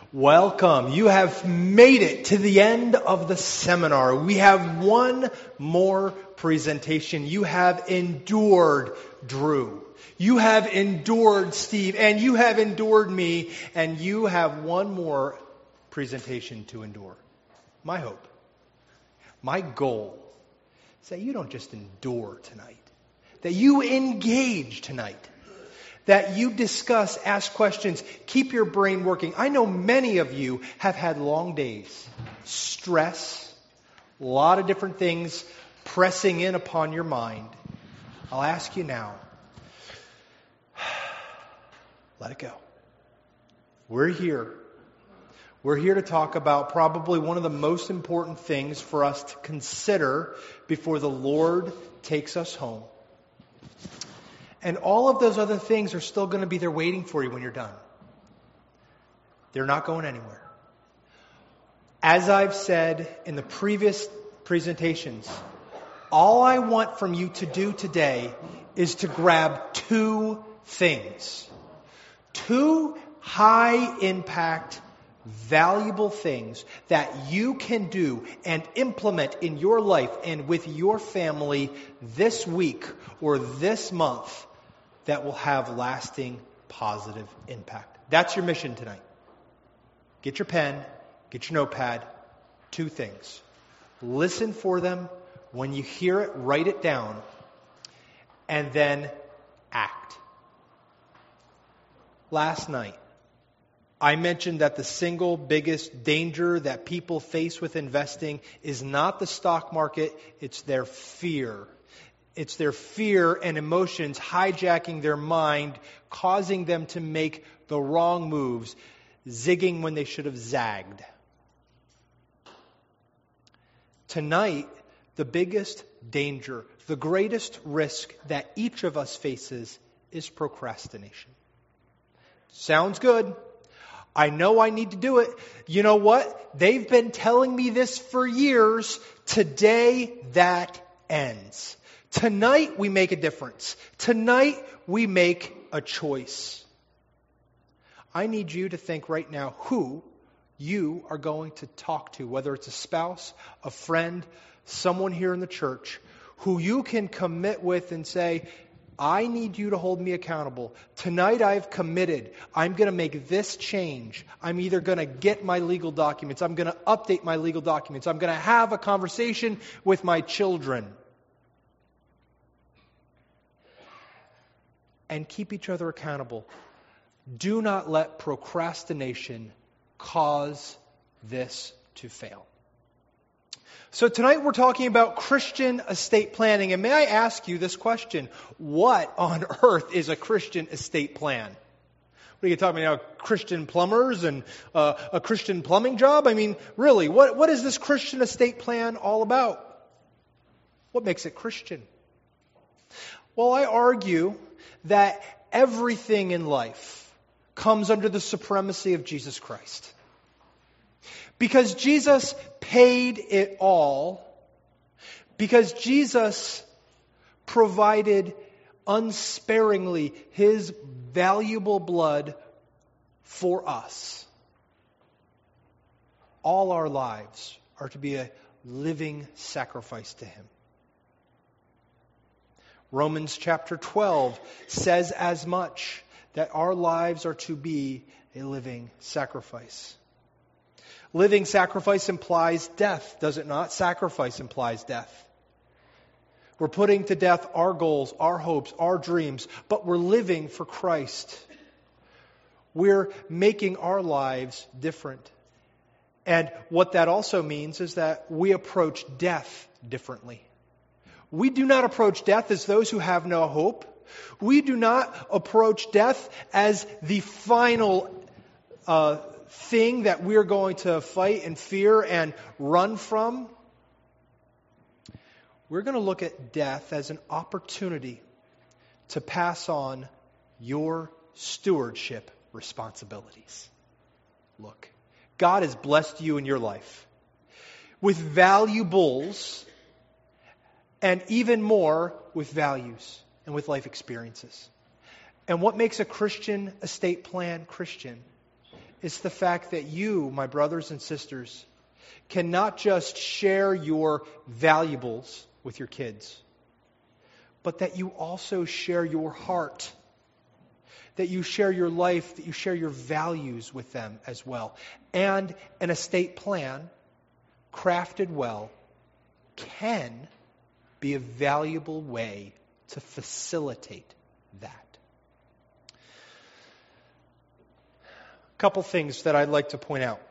Welcome. You have made it to the end of the seminar. We have one more presentation. You have endured Drew. You have endured Steve. And you have endured me. And you have one more presentation to endure. My hope, my goal is that you don't just endure tonight. That you engage tonight. That you discuss, ask questions, keep your brain working. I know many of you have had long days, stress, a lot of different things pressing in upon your mind. I'll ask you now, let it go. We're here. We're here to talk about probably one of the most important things for us to consider before the Lord takes us home. And all of those other things are still going to be there waiting for you when you're done. They're not going anywhere. As I've said in the previous presentations, all I want from you to do today is to grab two things. Two high-impact, valuable things that you can do and implement in your life and with your family this week or this month that will have lasting positive impact. That's your mission tonight. Get your pen, get your notepad, two things. Listen for them. When you hear it, write it down, and then act. Last night, I mentioned that the single biggest danger that people face with investing is not the stock market, it's their fear. It's their fear and emotions hijacking their mind, causing them to make the wrong moves, zigging when they should have zagged. Tonight, the biggest danger, the greatest risk that each of us faces is procrastination. Sounds good. I know I need to do it. You know what? They've been telling me this for years. Today, that ends. Tonight, we make a difference. Tonight, we make a choice. I need you to think right now who you are going to talk to, whether it's a spouse, a friend, someone here in the church, who you can commit with and say, I need you to hold me accountable. Tonight I've committed. I'm going to make this change. I'm either going to get my legal documents. I'm going to update my legal documents. I'm going to have a conversation with my children. And keep each other accountable. Do not let procrastination cause this to fail. So tonight we're talking about Christian estate planning. And may I ask you this question? What on earth is a Christian estate plan? What are you talking about? Christian plumbers and a Christian plumbing job? I mean, really, what is this Christian estate plan all about? What makes it Christian? Well, I argue that everything in life comes under the supremacy of Jesus Christ. Because Jesus paid it all, because Jesus provided unsparingly His valuable blood for us. All our lives are to be a living sacrifice to Him. Romans chapter 12 says as much, that our lives are to be a living sacrifice. Living sacrifice implies death, does it not? Sacrifice implies death. We're putting to death our goals, our hopes, our dreams, but we're living for Christ. We're making our lives different. And what that also means is that we approach death differently. We do not approach death as those who have no hope. We do not approach death as the final thing that we're going to fight and fear and run from. We're going to look at death as an opportunity to pass on your stewardship responsibilities. Look, God has blessed you in your life with valuables and even more with values and with life experiences. And what makes a Christian estate plan Christian is the fact that you, my brothers and sisters, cannot just share your valuables with your kids, but that you also share your heart, that you share your life, that you share your values with them as well. And an estate plan, crafted well, can be a valuable way to facilitate that. A couple things that I'd like to point out.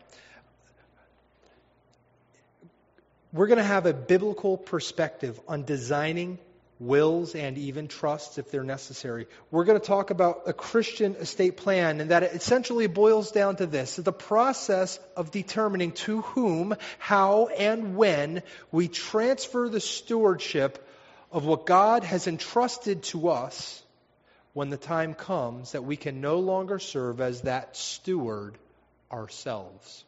We're going to have a biblical perspective on designing wills and even trusts if they're necessary. We're going to talk about a Christian estate plan, and that it essentially boils down to this: the process of determining to whom, how, and when we transfer the stewardship of what God has entrusted to us when the time comes that we can no longer serve as that steward ourselves.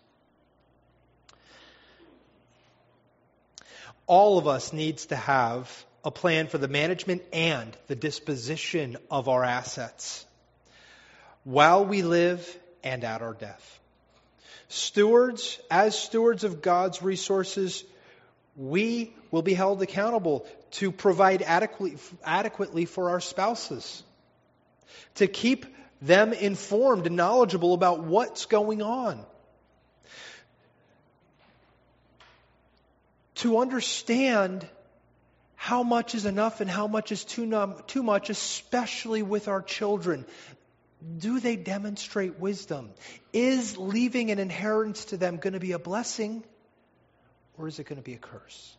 All of us needs to have a plan for the management and the disposition of our assets while we live and at our death. Stewards, as stewards of God's resources, we will be held accountable to provide adequately for our spouses, to keep them informed and knowledgeable about what's going on, to understand how much is enough and how much is too much, especially with our children. Do they demonstrate wisdom? Is leaving an inheritance to them going to be a blessing, or is it going to be a curse?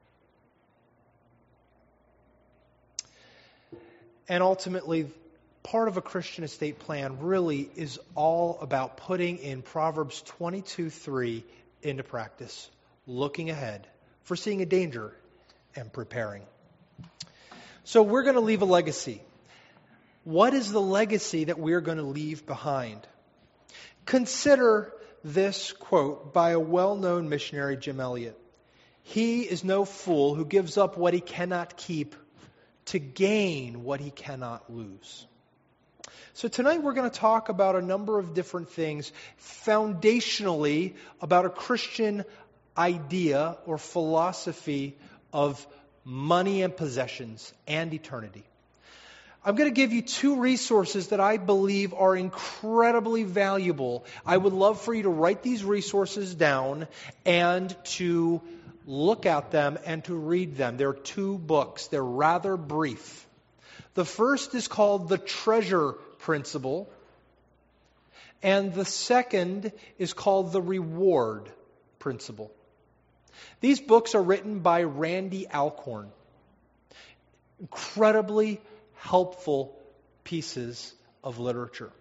And ultimately, part of a Christian estate plan really is all about putting in Proverbs 22:3 into practice, looking ahead, foreseeing a danger, and preparing. So we're going to leave a legacy. What is the legacy that we're going to leave behind? Consider this quote by a well-known missionary, Jim Elliot. He is no fool who gives up what he cannot keep to gain what he cannot lose. So tonight we're going to talk about a number of different things, foundationally about a Christian idea or philosophy of money and possessions and eternity. I'm going to give you two resources that I believe are incredibly valuable. I would love for you to write these resources down and to look at them and to read them. There are two books. They're rather brief. The first is called The Treasure Principle, and the second is called The Reward Principle. These books are written by Randy Alcorn. Incredibly helpful pieces of literature.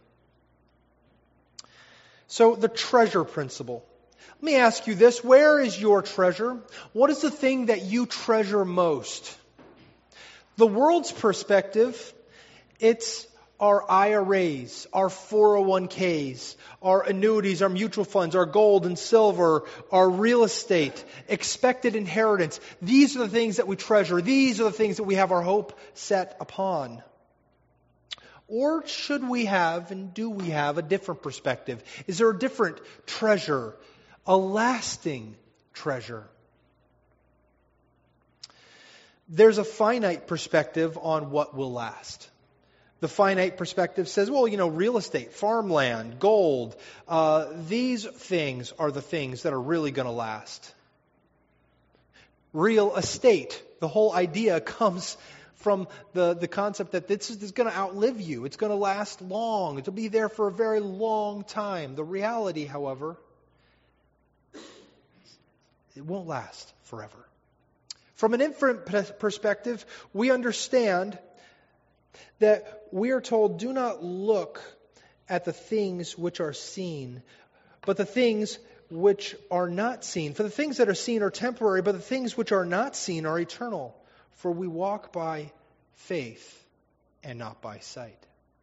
So, the treasure principle. Let me ask you this: where is your treasure? What is the thing that you treasure most? The world's perspective, it's our IRAs, our 401ks, our annuities, our mutual funds, our gold and silver, our real estate, expected inheritance. These are the things that we treasure. These are the things that we have our hope set upon. Or should we have, and do we have, a different perspective? Is there a different treasure, a lasting treasure? There's a finite perspective on what will last. The finite perspective says, well, real estate, farmland, gold, these things are the things that are really going to last. Real estate, the whole idea comes from the concept that this is going to outlive you. It's going to last long. It'll be there for a very long time. The reality, however, it won't last forever. From an infant perspective, we understand that we are told, do not look at the things which are seen, but the things which are not seen. For the things that are seen are temporary, but the things which are not seen are eternal. For we walk by faith and not by sight.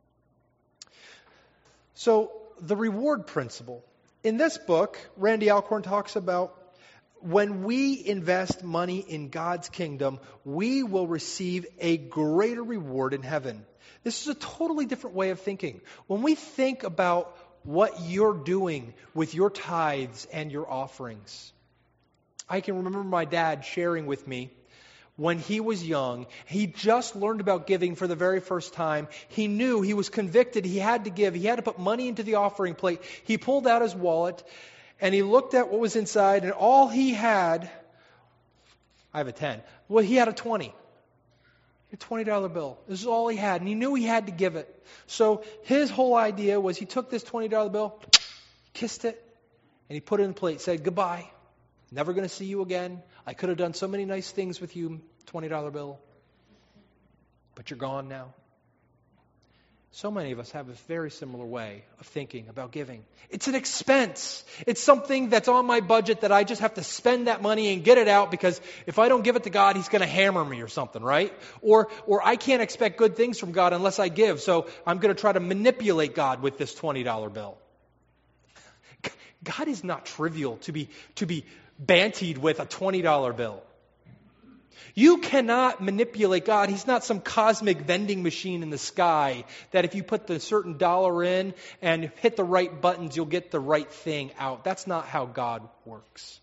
So, the reward principle. In this book, Randy Alcorn talks about when we invest money in God's kingdom, we will receive a greater reward in heaven. This is a totally different way of thinking. When we think about what you're doing with your tithes and your offerings. I can remember my dad sharing with me when he was young, he just learned about giving for the very first time. He knew, he was convicted, he had to give. He had to put money into the offering plate. He pulled out his wallet and he looked at what was inside, and all he had, I have a 10. Well, he had a 20. A $20 bill. This is all he had, and he knew he had to give it. So his whole idea was he took this $20 bill, kissed it, and he put it in the plate, said, goodbye. Never going to see you again. I could have done so many nice things with you, $20 bill. But you're gone now. So many of us have a very similar way of thinking about giving. It's an expense. It's something that's on my budget that I just have to spend that money and get it out, because if I don't give it to God, He's going to hammer me or something, right? Or I can't expect good things from God unless I give. So I'm going to try to manipulate God with this $20 bill. God is not trivial to be bantied with a $20 bill. You cannot manipulate God. He's not some cosmic vending machine in the sky that if you put the certain dollar in and hit the right buttons, you'll get the right thing out. That's not how God works.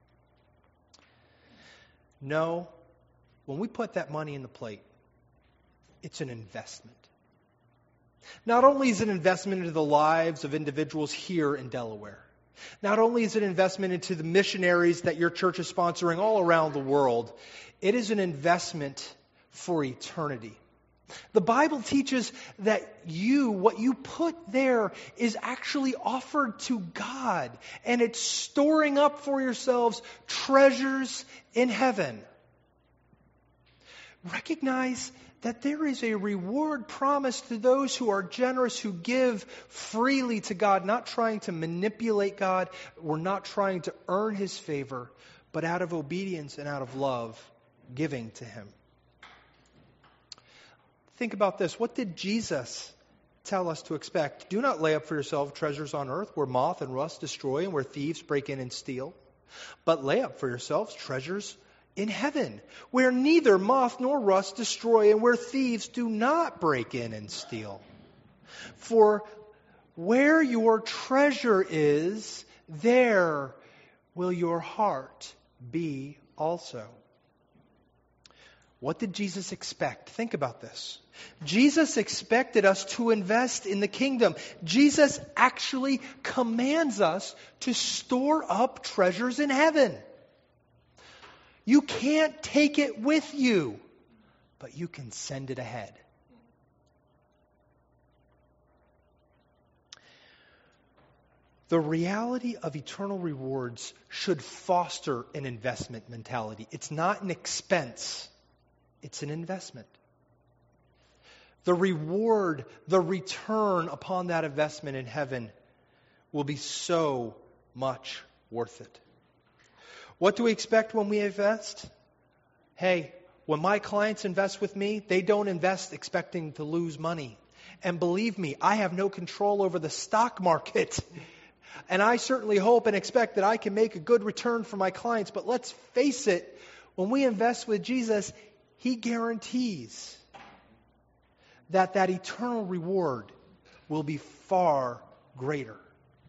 No, when we put that money in the plate, it's an investment. Not only is it an investment into the lives of individuals here in Delaware, not only is it an investment into the missionaries that your church is sponsoring all around the world, it is an investment for eternity. The Bible teaches that what you put there is actually offered to God, and it's storing up for yourselves treasures in heaven. Recognize that there is a reward promised to those who are generous, who give freely to God, not trying to manipulate God. We're not trying to earn His favor, but out of obedience and out of love, giving to Him. Think about this. What did Jesus tell us to expect? Do not lay up for yourselves treasures on earth where moth and rust destroy and where thieves break in and steal, but lay up for yourselves treasures in heaven, where neither moth nor rust destroy and where thieves do not break in and steal. For where your treasure is, there will your heart be also. What did Jesus expect? Think about this. Jesus expected us to invest in the kingdom. Jesus actually commands us to store up treasures in heaven. You can't take it with you, but you can send it ahead. The reality of eternal rewards should foster an investment mentality. It's not an expense, it's an investment. The reward, the return upon that investment in heaven will be so much worth it. What do we expect when we invest? Hey, when my clients invest with me, they don't invest expecting to lose money. And believe me, I have no control over the stock market. And I certainly hope and expect that I can make a good return for my clients. But let's face it, when we invest with Jesus, He guarantees that eternal reward will be far greater.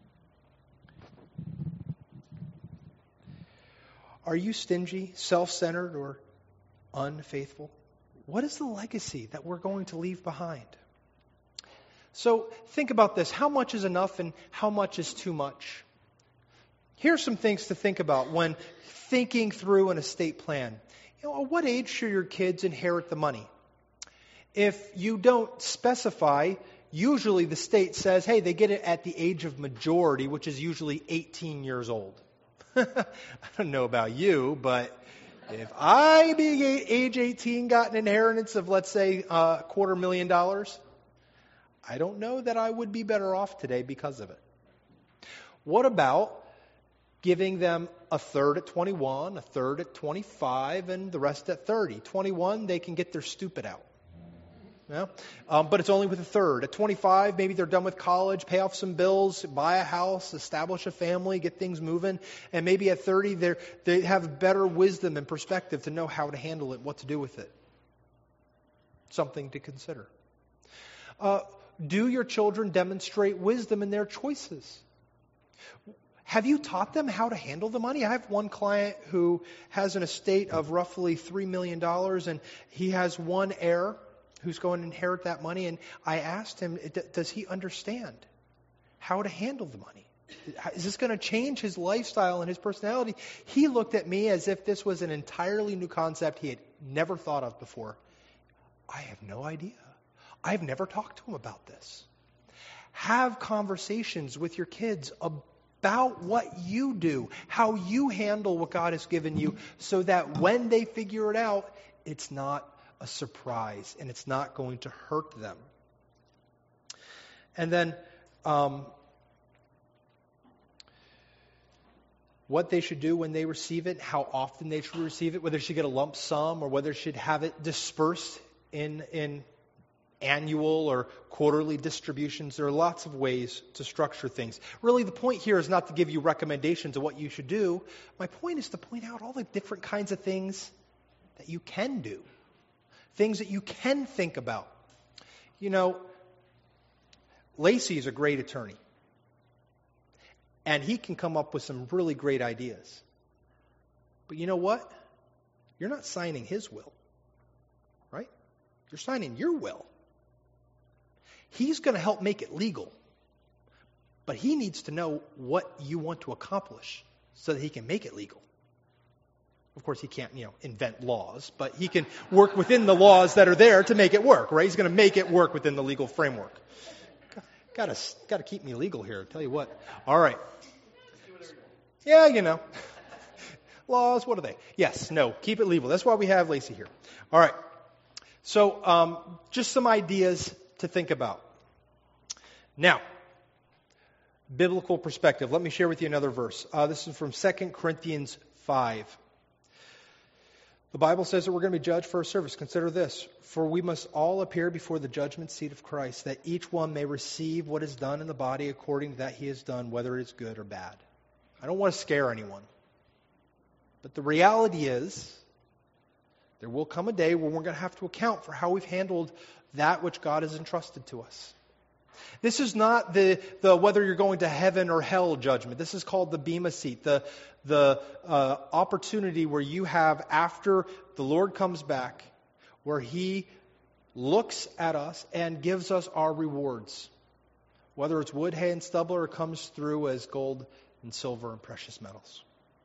Are you stingy, self-centered, or unfaithful? What is the legacy that we're going to leave behind? So think about this. How much is enough and how much is too much? Here's some things to think about when thinking through an estate plan. At what age should your kids inherit the money? If you don't specify, usually the state says, hey, they get it at the age of majority, which is usually 18 years old. I don't know about you, but if I, being age 18, got an inheritance of, let's say, $250,000, I don't know that I would be better off today because of it. What about giving them a third at 21, a third at 25, and the rest at 30? 21, they can get their stupid out. Yeah? But it's only with a third. At 25, maybe they're done with college, pay off some bills, buy a house, establish a family, get things moving. And maybe at 30, they have better wisdom and perspective to know how to handle it, what to do with it. Something to consider. Do your children demonstrate wisdom in their choices? Have you taught them how to handle the money? I have one client who has an estate of roughly $3 million, and he has one heir who's going to inherit that money. And I asked him, does he understand how to handle the money? Is this going to change his lifestyle and his personality? He looked at me as if this was an entirely new concept he had never thought of before. I have no idea. I've never talked to him about this. Have conversations with your kids about what you do, how you handle what God has given you, so that when they figure it out, it's not a surprise and it's not going to hurt them. And then what they should do when they receive it, how often they should receive it, whether they should get a lump sum or whether they should have it dispersed in annual or quarterly distributions. There are lots of ways to structure things. Really, the point here is not to give you recommendations of what you should do. My point is to point out all the different kinds of things that you can do, things that you can think about. You know, Lacey is a great attorney, and he can come up with some really great ideas. But you know what? You're not signing his will, right? You're signing your will. He's going to help make it legal, but he needs to know what you want to accomplish so that he can make it legal. Of course, he can't, invent laws, but he can work within the laws that are there to make it work, right? He's going to make it work within the legal framework. Got to keep me legal here, I'll tell you what. All right. Yeah, laws, what are they? Yes, no, keep it legal. That's why we have Lacey here. All right. So, just some ideas to think about. Now, biblical perspective. Let me share with you another verse. This is from 2 Corinthians 5. The Bible says that we're going to be judged for our service. Consider this. For we must all appear before the judgment seat of Christ, that each one may receive what is done in the body according to that he has done, whether it is good or bad. I don't want to scare anyone. But the reality is, there will come a day where we're going to have to account for how we've handled that which God has entrusted to us. This is not the whether you're going to heaven or hell judgment. This is called the Bema seat, the opportunity where you have after the Lord comes back, where He looks at us and gives us our rewards, whether it's wood, hay, and stubble, or comes through as gold and silver and precious metals.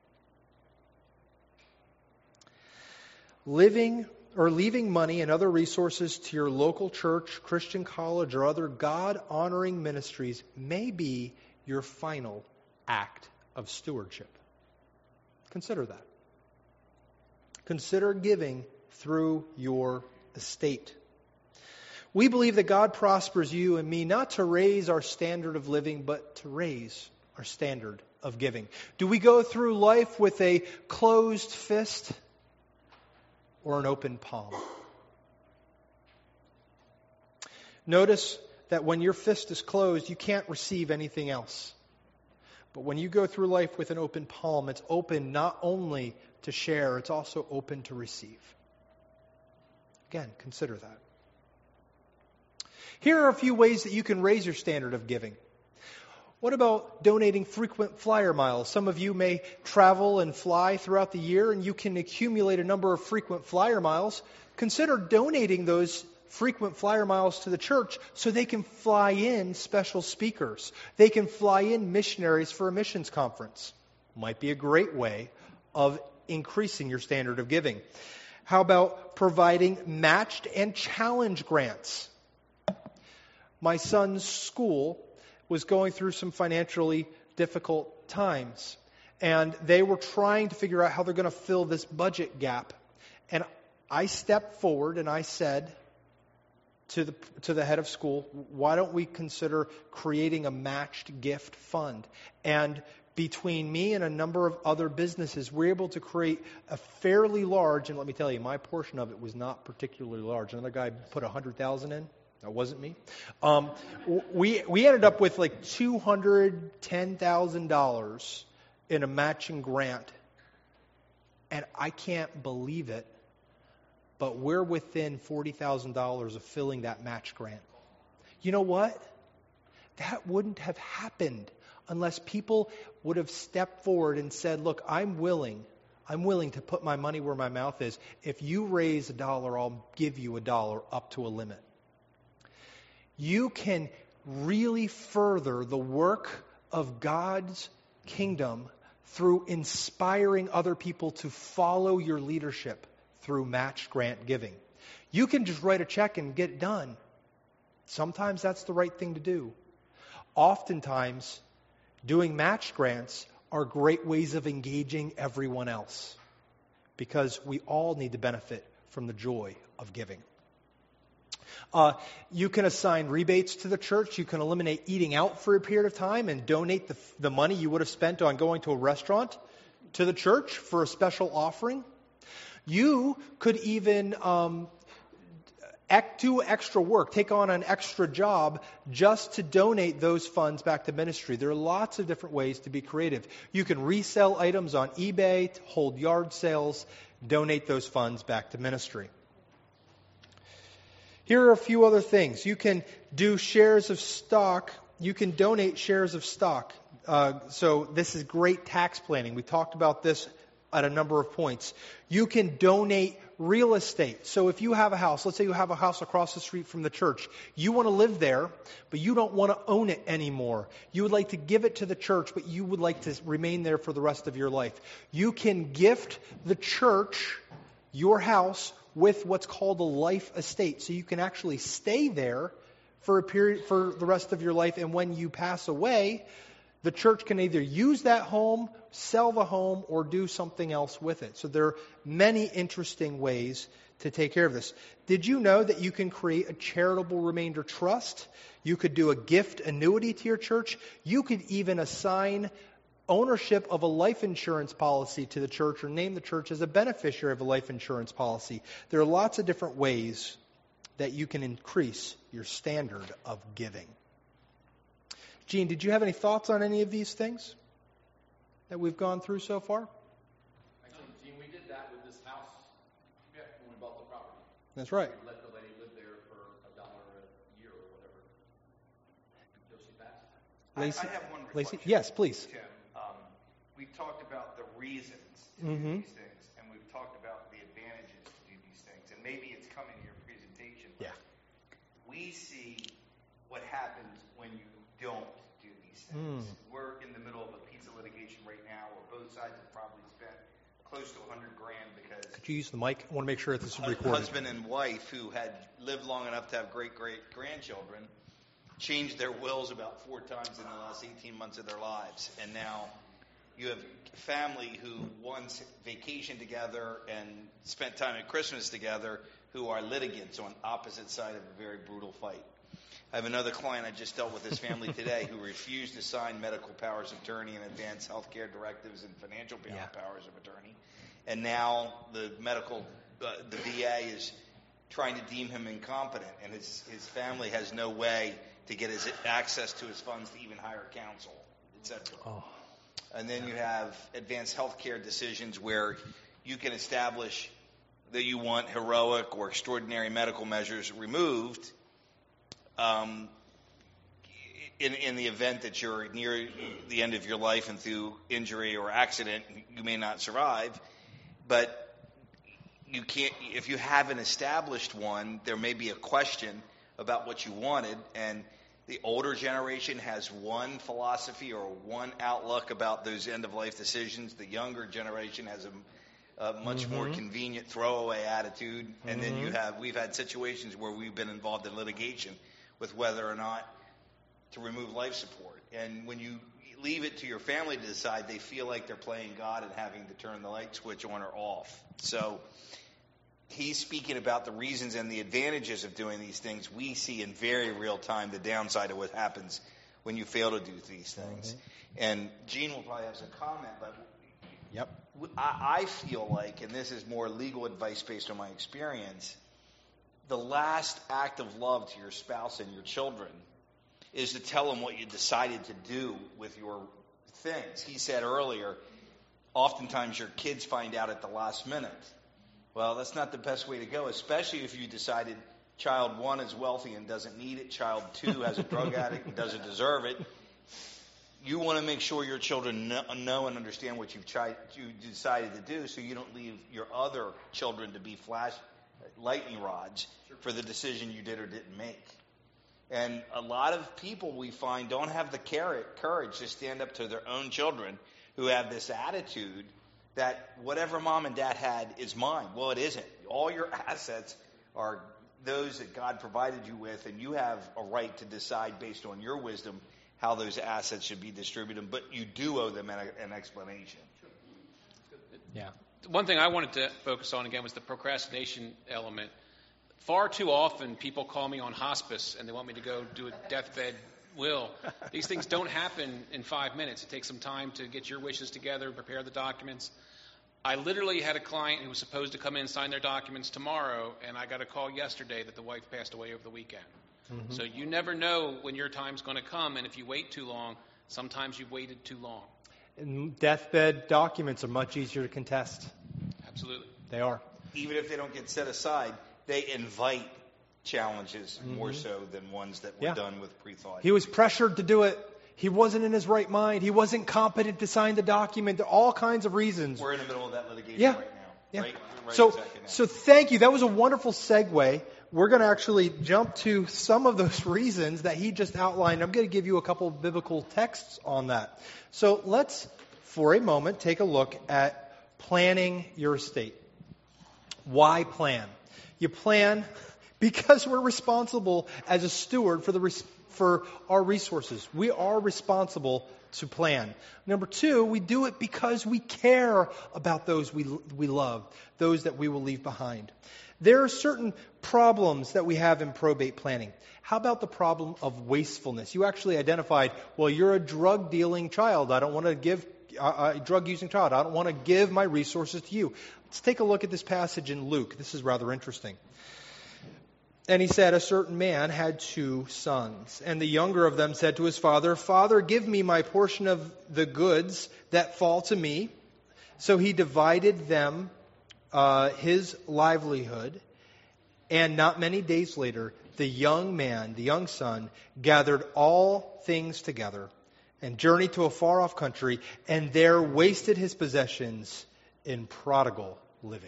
Leaving money and other resources to your local church, Christian college, or other God-honoring ministries may be your final act of stewardship. Consider that. Consider giving through your estate. We believe that God prospers you and me not to raise our standard of living, but to raise our standard of giving. Do we go through life with a closed fist or an open palm? Notice that when your fist is closed, you can't receive anything else. But when you go through life with an open palm, it's open not only to share, it's also open to receive. Again, consider that. Here are a few ways that you can raise your standard of giving. What about donating frequent flyer miles? Some of you may travel and fly throughout the year, and you can accumulate a number of frequent flyer miles. Consider donating those frequent flyer miles to the church so they can fly in special speakers. They can fly in missionaries for a missions conference. Might be a great way of increasing your standard of giving. How about providing matched and challenge grants? My son's school was going through some financially difficult times, and they were trying to figure out how they're going to fill this budget gap. And I stepped forward and I said to the head of school, why don't we consider creating a matched gift fund? And between me and a number of other businesses, we're able to create a fairly large, and let me tell you, my portion of it was not particularly large. Another guy put $100,000 in. That wasn't me. We ended up with like $210,000 in a matching grant. And I can't believe it, but we're within $40,000 of filling that match grant. You know what? That wouldn't have happened unless people would have stepped forward and said, look, I'm willing to put my money where my mouth is. If you raise $1, I'll give you $1 up to a limit. You can really further the work of God's kingdom through inspiring other people to follow your leadership through matched grant giving. You can just write a check and get it done. Sometimes that's the right thing to do. Oftentimes, doing matched grants are great ways of engaging everyone else because we all need to benefit from the joy of giving. You can assign rebates to the church. You can eliminate eating out for a period of time and donate the money you would have spent on going to a restaurant to the church for a special offering. You could even do extra work, take on an extra job just to donate those funds back to ministry. There are lots of different ways to be creative. You can resell items on eBay, hold yard sales, donate those funds back to ministry. Here are a few other things. You can do shares of stock. You can donate shares of stock. So this is great tax planning. We talked about this at a number of points. You can donate real estate. So if you have a house, let's say you have a house across the street from the church. You want to live there, but you don't want to own it anymore. You would like to give it to the church, but you would like to remain there for the rest of your life. You can gift the church your house with what's called a life estate. So you can actually stay there for a period, for the rest of your life. And when you pass away, the church can either use that home, sell the home, or do something else with it. So there are many interesting ways to take care of this. Did you know that you can create a charitable remainder trust? You could do a gift annuity to your church. You could even assign ownership of a life insurance policy to the church or name the church as a beneficiary of a life insurance policy. There are lots of different ways that you can increase your standard of giving. Gene, did you have any thoughts on any of these things that we've gone through so far? Actually, Gene, we did that with this house when we bought the property. That's right. We let the lady live there for $1 a year or whatever until she passed. Lacey? I have one reflection. Lacey? Yes, please. Tim, we've talked about the reasons to do these things, and we've talked about the advantages to do these things, and maybe it's come in your presentation. But Yeah. we see what happens when you don't do these things. We're in the middle of a pizza litigation right now where both sides have probably spent close to $100,000 because Could you use the mic? I want to make sure this is recorded. husband and wife who had lived long enough to have great-great-grandchildren changed their wills about 4 times in the last 18 months of their lives. And now you have family who once vacationed together and spent time at Christmas together who are litigants on opposite side of a very brutal fight. I have another client I just dealt with his family today who refused to sign medical powers of attorney and advanced health care directives and financial powers of attorney. And now the VA is trying to deem him incompetent, and his family has no way to get his access to his funds to even hire counsel, etc. Oh. And then you have advanced health care decisions where you can establish that you want heroic or extraordinary medical measures removed in the event that you're near the end of your life and through injury or accident, you may not survive. But you can't, if you haven't established one, there may be a question about what you wanted. And the older generation has one philosophy or one outlook about those end-of-life decisions. The younger generation has a much more convenient throwaway attitude. And then we've had situations where we've been involved in litigation with whether or not to remove life support. And when you leave it to your family to decide, they feel like they're playing God and having to turn the light switch on or off. So he's speaking about the reasons and the advantages of doing these things. We see in very real time the downside of what happens when you fail to do these things. And Gene will probably have some comment, but I feel like, and this is more legal advice based on my experience, the last act of love to your spouse and your children is to tell them what you decided to do with your things. He said earlier, oftentimes your kids find out at the last minute. Well, that's not the best way to go, especially if you decided child 1 is wealthy and doesn't need it, child 2 has a drug addict and doesn't deserve it. You want to make sure your children know and understand what you decided to do, so you don't leave your other children to be lightning rods for the decision you did or didn't make. And a lot of people we find don't have the courage to stand up to their own children who have this attitude that whatever mom and dad had is mine. Well, it isn't. All your assets are those that God provided you with, and you have a right to decide based on your wisdom how those assets should be distributed, but you do owe them an explanation. Yeah. One thing I wanted to focus on again was the procrastination element. Far too often people call me on hospice and they want me to go do a deathbed will. These things don't happen in 5 minutes. It takes some time to get your wishes together, prepare the documents. I literally had a client who was supposed to come in and sign their documents tomorrow, and I got a call yesterday that the wife passed away over the weekend. Mm-hmm. So you never know when your time's going to come, and if you wait too long, sometimes you've waited too long. And deathbed documents are much easier to contest. Absolutely. They are. Even if they don't get set aside, they invite challenges more so than ones that were done with pre-thought. He was pressured to do it. He wasn't in his right mind. He wasn't competent to sign the document. All kinds of reasons. We're in the middle of that litigation right now. Yeah. Right So exactly now. So thank you. That was a wonderful segue. We're going to actually jump to some of those reasons that he just outlined. I'm going to give you a couple of biblical texts on that. So let's, for a moment, take a look at planning your estate. Why plan? You plan because we're responsible as a steward for our resources. We are responsible to plan. Number 2, we do it because we care about those we love, those that we will leave behind. There are certain problems that we have in probate planning. How about the problem of wastefulness? You actually identified, well, you're a drug-dealing child. I don't want to give a drug-using child. I don't want to give my resources to you. Let's take a look at this passage in Luke. This is rather interesting. And he said, a certain man had 2 sons, and the younger of them said to his father, Father, give me my portion of the goods that fall to me. So he divided them his livelihood, and not many days later, the young son, gathered all things together and journeyed to a far-off country, and there wasted his possessions in prodigal living.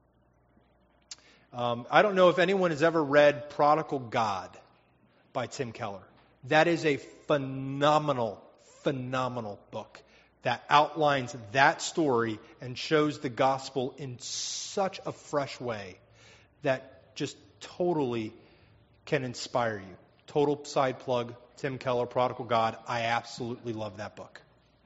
I don't know if anyone has ever read Prodigal God by Tim Keller. That is a phenomenal book that outlines that story and shows the gospel in such a fresh way that just totally can inspire you. Total side plug, Tim Keller, Prodigal God. I absolutely love that book.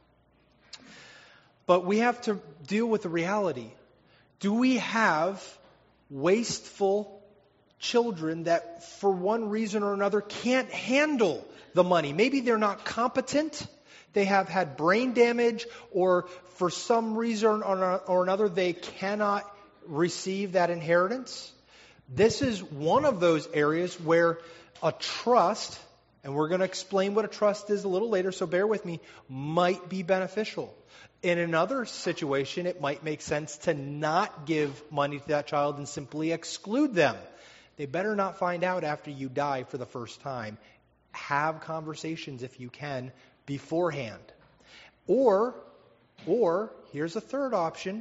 But we have to deal with the reality. Do we have wasteful children that for one reason or another can't handle the money? Maybe they're not competent. They have had brain damage, or for some reason or another they cannot receive that inheritance. This is one of those areas where a trust, and we're going to explain what a trust is a little later, so bear with me, might be beneficial. In another situation, it might make sense to not give money to that child and simply exclude them. They better not find out after you die for the first time. Have conversations, if you can, beforehand. Or here's a third option,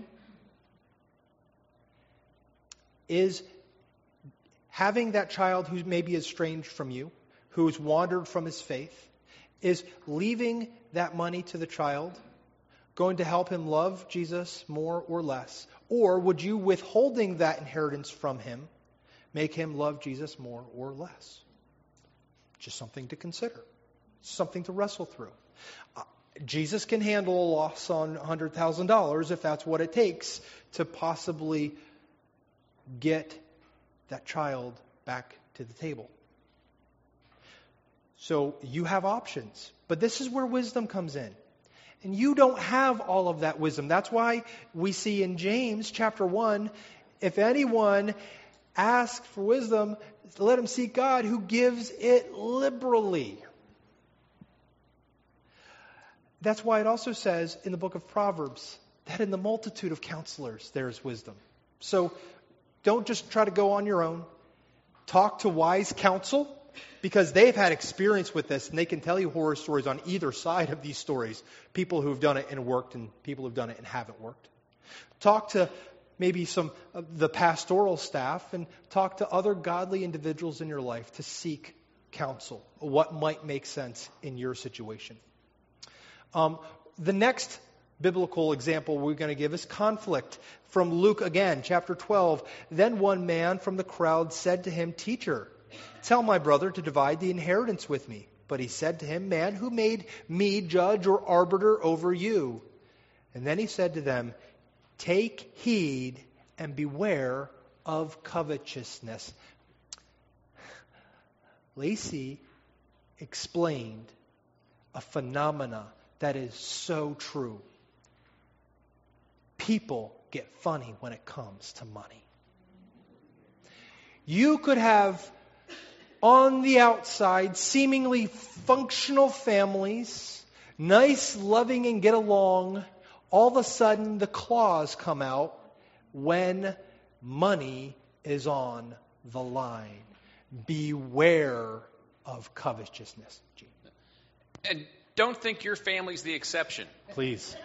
is having that child who maybe is estranged from you, who's wandered from his faith, is leaving that money to the child going to help him love Jesus more or less? Or would you, withholding that inheritance from him, make him love Jesus more or less? Just something to consider. Something to wrestle through. Jesus can handle a loss on $100,000 if that's what it takes to possibly get that child back to the table. So you have options. But this is where wisdom comes in. And you don't have all of that wisdom. That's why we see in James chapter 1, if anyone asks for wisdom, let him seek God who gives it liberally. That's why it also says in the book of Proverbs that in the multitude of counselors there is wisdom. So don't just try to go on your own. Talk to wise counsel, because they've had experience with this, and they can tell you horror stories on either side of these stories. People who've done it and worked, and people who've done it and haven't worked. Talk to maybe some of the pastoral staff, and talk to other godly individuals in your life to seek counsel, what might make sense in your situation. The next biblical example we're going to give is conflict. From Luke again, chapter 12. Then one man from the crowd said to him, "Teacher, tell my brother to divide the inheritance with me." But he said to him, "Man, who made me judge or arbiter over you?" And then he said to them, "Take heed and beware of covetousness." Lacey explained a phenomena that is so true. People get funny when it comes to money. You could have, on the outside, seemingly functional families, nice, loving, and get along. All of a sudden, the claws come out when money is on the line. Beware of covetousness. Gene. And don't think your family's the exception. Please.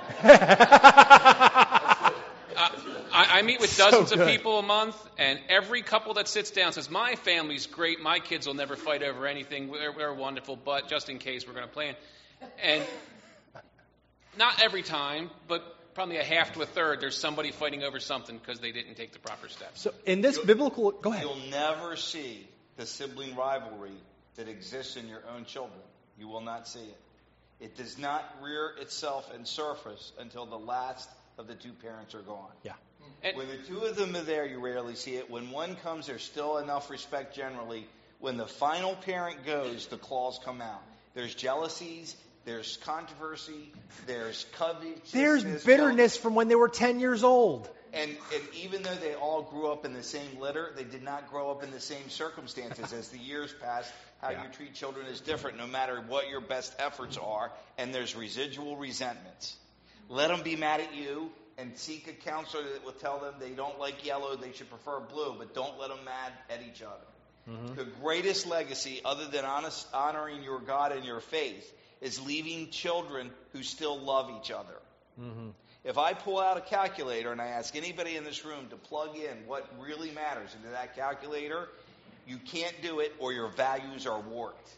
I meet with dozens So of people a month, and every couple that sits down says, "My family's great. My kids will never fight over anything. We're wonderful, but just in case, we're going to plan." And not every time, but probably a half to a third, there's somebody fighting over something because they didn't take the proper steps. So in this biblical... Go ahead. You'll never see the sibling rivalry that exists in your own children. You will not see it. It does not rear itself and surface until the last of the two parents are gone. Yeah. And When the two of them are there, you rarely see it. When one comes, there's still enough respect generally. When the final parent goes, the claws come out. There's jealousies, there's controversy, there's covetousness. There's bitterness from when they were 10 years old. And even though they all grew up in the same litter, they did not grow up in the same circumstances. As the years passed, how you treat children is different no matter what your best efforts are, and there's residual resentments. Let them be mad at you and seek a counselor that will tell them they don't like yellow, they should prefer blue, but don't let them mad at each other. Mm-hmm. The greatest legacy, other than honoring your God and your faith, is leaving children who still love each other. Mm-hmm. If I pull out a calculator and I ask anybody in this room to plug in what really matters into that calculator, you can't do it or your values are warped.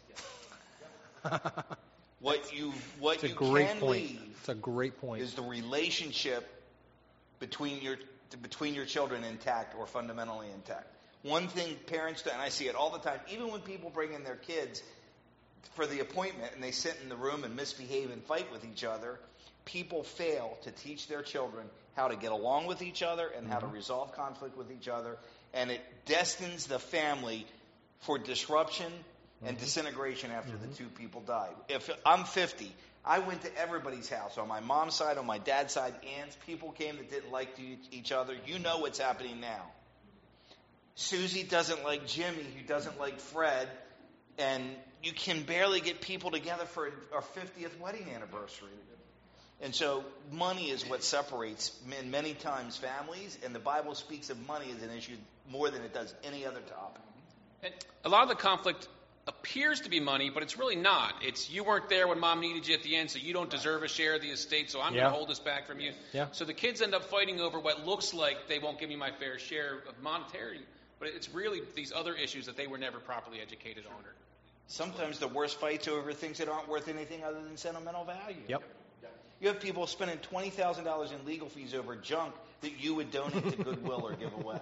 What you can leave it's a great point. is the relationship between your children intact or fundamentally intact. One thing parents do, and I see it all the time, even when people bring in their kids for the appointment and they sit in the room and misbehave and fight with each other, people fail to teach their children how to get along with each other and how to resolve conflict with each other, and it destines the family for disruption and disintegration after the two people die. If I'm 50, I went to everybody's house, on my mom's side, on my dad's side, aunts, people came that didn't like each other. You know what's happening now. Susie doesn't like Jimmy, who doesn't like Fred, and you can barely get people together for our 50th wedding anniversary. And so money is what separates many times families, and the Bible speaks of money as an issue more than it does any other topic. And a lot of the conflict appears to be money, but it's really not. It's you weren't there when mom needed you at the end, so you don't deserve a share of the estate, so I'm going to hold this back from you. Yeah. So the kids end up fighting over what looks like they won't give me my fair share of monetary, but it's really these other issues that they were never properly educated on. Sometimes the worst fights over things that aren't worth anything other than sentimental value. Yep. You have people spending $20,000 in legal fees over junk that you would donate to Goodwill or give away.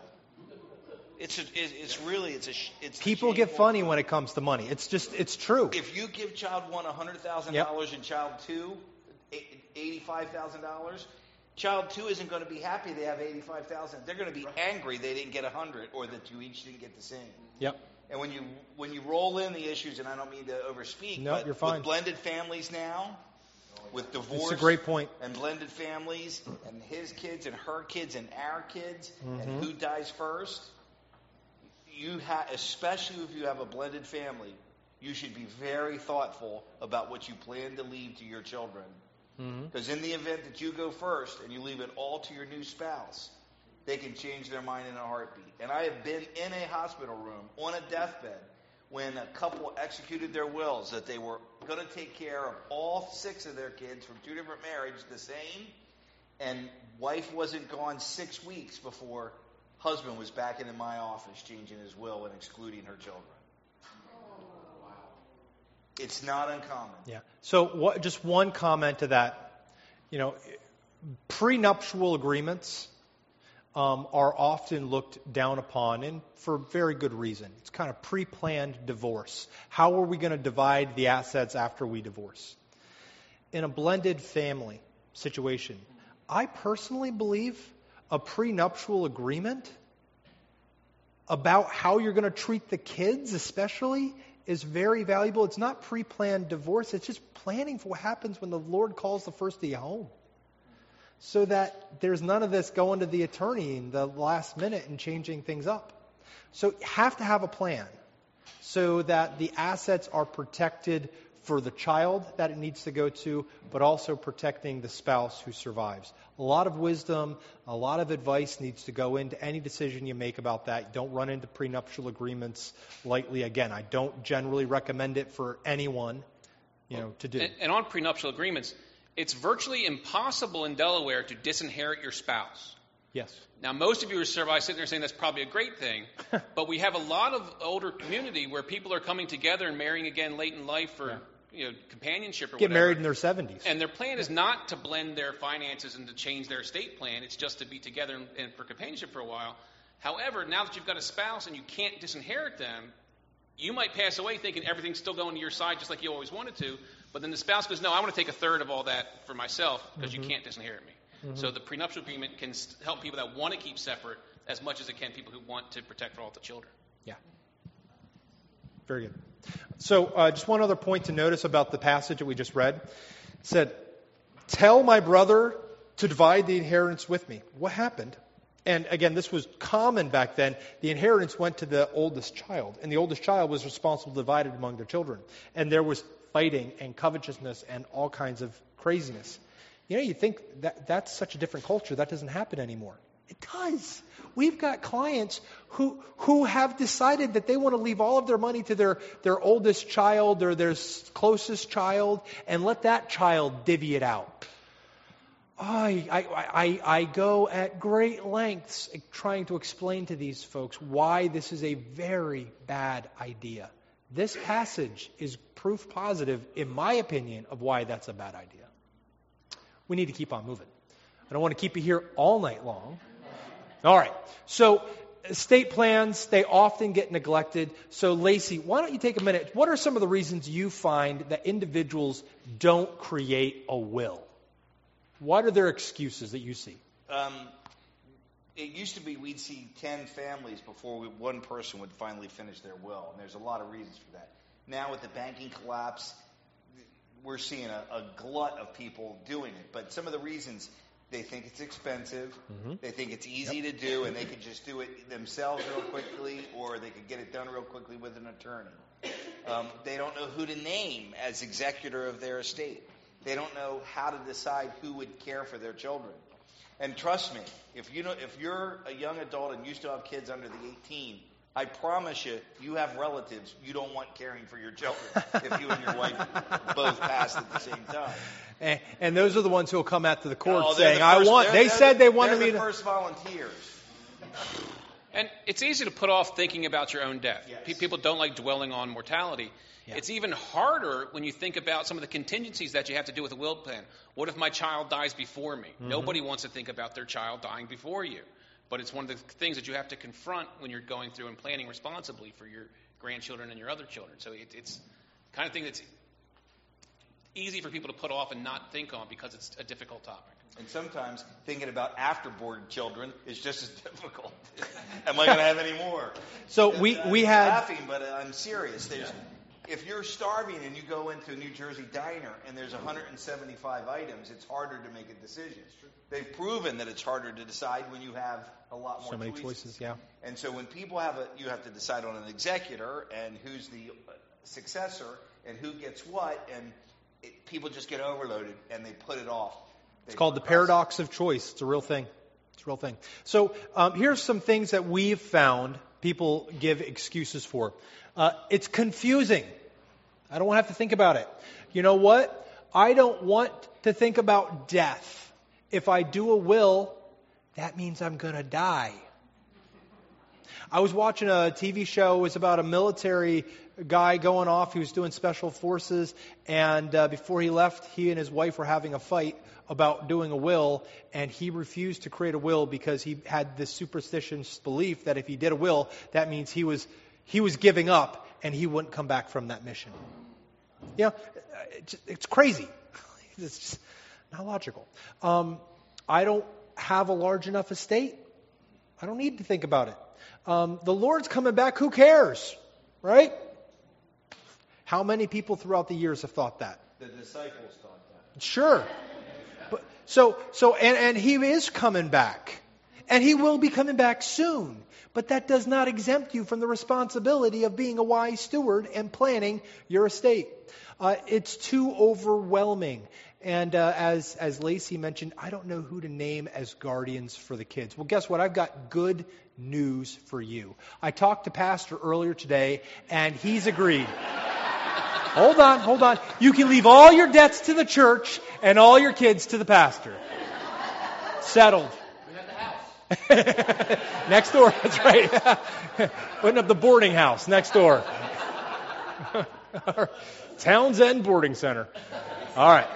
People get funny when it comes to money. It's true. If you give child one $100,000 and child two $85,000, child two isn't going to be happy they have $85,000. They're going to be angry they didn't get $100 or that you each didn't get the same. Yep. And when you roll in the issues, and I don't mean to overspeak, but you're fine. With blended families now, with divorce, it's a great point. And blended families, and his kids and her kids and our kids, and who dies first, especially if you have a blended family, you should be very thoughtful about what you plan to leave to your children. Because in the event that you go first and you leave it all to your new spouse, they can change their mind in a heartbeat. And I have been in a hospital room on a deathbed when a couple executed their wills that they were going to take care of all 6 of their kids from 2 different marriages the same, and wife wasn't gone 6 weeks before husband was back in my office changing his will and excluding her children. It's not uncommon. Yeah. So just one comment to that. You know, prenuptial agreements are often looked down upon, and for very good reason. It's kind of pre-planned divorce. How are we going to divide the assets after we divorce? In a blended family situation, I personally believe a prenuptial agreement about how you're going to treat the kids especially is very valuable. It's not pre-planned divorce. It's just planning for what happens when the Lord calls the first of you home. So that there's none of this going to the attorney in the last minute and changing things up. So you have to have a plan so that the assets are protected for the child that it needs to go to, but also protecting the spouse who survives. A lot of wisdom, a lot of advice needs to go into any decision you make about that. Don't run into prenuptial agreements lightly. Again, I don't generally recommend it for anyone, to do. And on prenuptial agreements, it's virtually impossible in Delaware to disinherit your spouse. Yes. Now, most of you are sitting there saying that's probably a great thing, but we have a lot of older community where people are coming together and marrying again late in life for companionship or Get whatever. married in their 70s. And their plan is not to blend their finances and to change their estate plan. It's just to be together and for companionship for a while. However, now that you've got a spouse and you can't disinherit them, you might pass away thinking everything's still going to your side just like you always wanted to, but then the spouse goes, no, I want to take a third of all that for myself because you can't disinherit me. So the prenuptial agreement can help people that want to keep separate as much as it can people who want to protect for all the children. Yeah. Very good. So just one other point to notice about the passage that we just read. It said, tell my brother to divide the inheritance with me. What happened? And again, this was common back then. The inheritance went to the oldest child, and the oldest child was responsible to divide it among their children. And there was fighting and covetousness and all kinds of craziness. You think that's such a different culture. That doesn't happen anymore. It does. We've got clients who have decided that they want to leave all of their money to their oldest child or their closest child and let that child divvy it out. I go at great lengths trying to explain to these folks why this is a very bad idea. This passage is proof positive, in my opinion, of why that's a bad idea. We need to keep on moving. I don't want to keep you here all night long. All right. So estate plans, they often get neglected. So Lacey, why don't you take a minute? What are some of the reasons you find that individuals don't create a will? What are their excuses that you see? It used to be we'd see 10 families before one person would finally finish their will, and there's a lot of reasons for that. Now with the banking collapse, we're seeing a glut of people doing it. But some of the reasons, they think it's expensive, they think it's easy to do, and they could just do it themselves real quickly, or they could get it done real quickly with an attorney. They don't know who to name as executor of their estate. They don't know how to decide who would care for their children. And trust me, if you're a young adult and you still have kids under the 18, I promise you have relatives you don't want caring for your children if you and your wife both passed at the same time. And those are the ones who will come out to the court saying, they said they wanted me to. They're the first volunteers. And it's easy to put off thinking about your own death. Yes. People don't like dwelling on mortality. Yeah. It's even harder when you think about some of the contingencies that you have to do with a will plan. What if my child dies before me? Nobody wants to think about their child dying before you. But it's one of the things that you have to confront when you're going through and planning responsibly for your grandchildren and your other children. So it's the kind of thing that's easy for people to put off and not think on because it's a difficult topic. And sometimes thinking about afterborn children is just as difficult. Am I going to have any more? So we had laughing, but I'm serious. If you're starving and you go into a New Jersey diner and there's 175 items, it's harder to make a decision. They've proven that it's harder to decide when you have a lot more so many choices. Yeah. And so when people you have to decide on an executor and who's the successor and who gets what, and people just get overloaded and they put it off. It's called the paradox of choice. It's a real thing. It's a real thing. So here's some things that we've found people give excuses for. It's confusing. I don't have to think about it. You know what? I don't want to think about death. If I do a will, that means I'm going to die. I was watching a TV show. It was about a military guy going off. He was doing special forces. And before he left, he and his wife were having a fight about doing a will. And he refused to create a will because he had this superstitious belief that if he did a will, that means he was giving up and he wouldn't come back from that mission. You know, it's crazy. It's just not logical. I don't have a large enough estate. I don't need to think about it. The Lord's coming back. Who cares? Right? How many people throughout the years have thought that? The disciples thought that. Sure. But, and he is coming back. And he will be coming back soon. But that does not exempt you from the responsibility of being a wise steward and planning your estate. It's too overwhelming. And as Lacey mentioned, I don't know who to name as guardians for the kids. Well, guess what? I've got good news for you. I talked to Pastor earlier today, and he's agreed. Hold on. You can leave all your debts to the church and all your kids to the pastor. Settled. We have the house. Next door, that's right. Putting up the boarding house next door. Townsend Boarding Center. All right.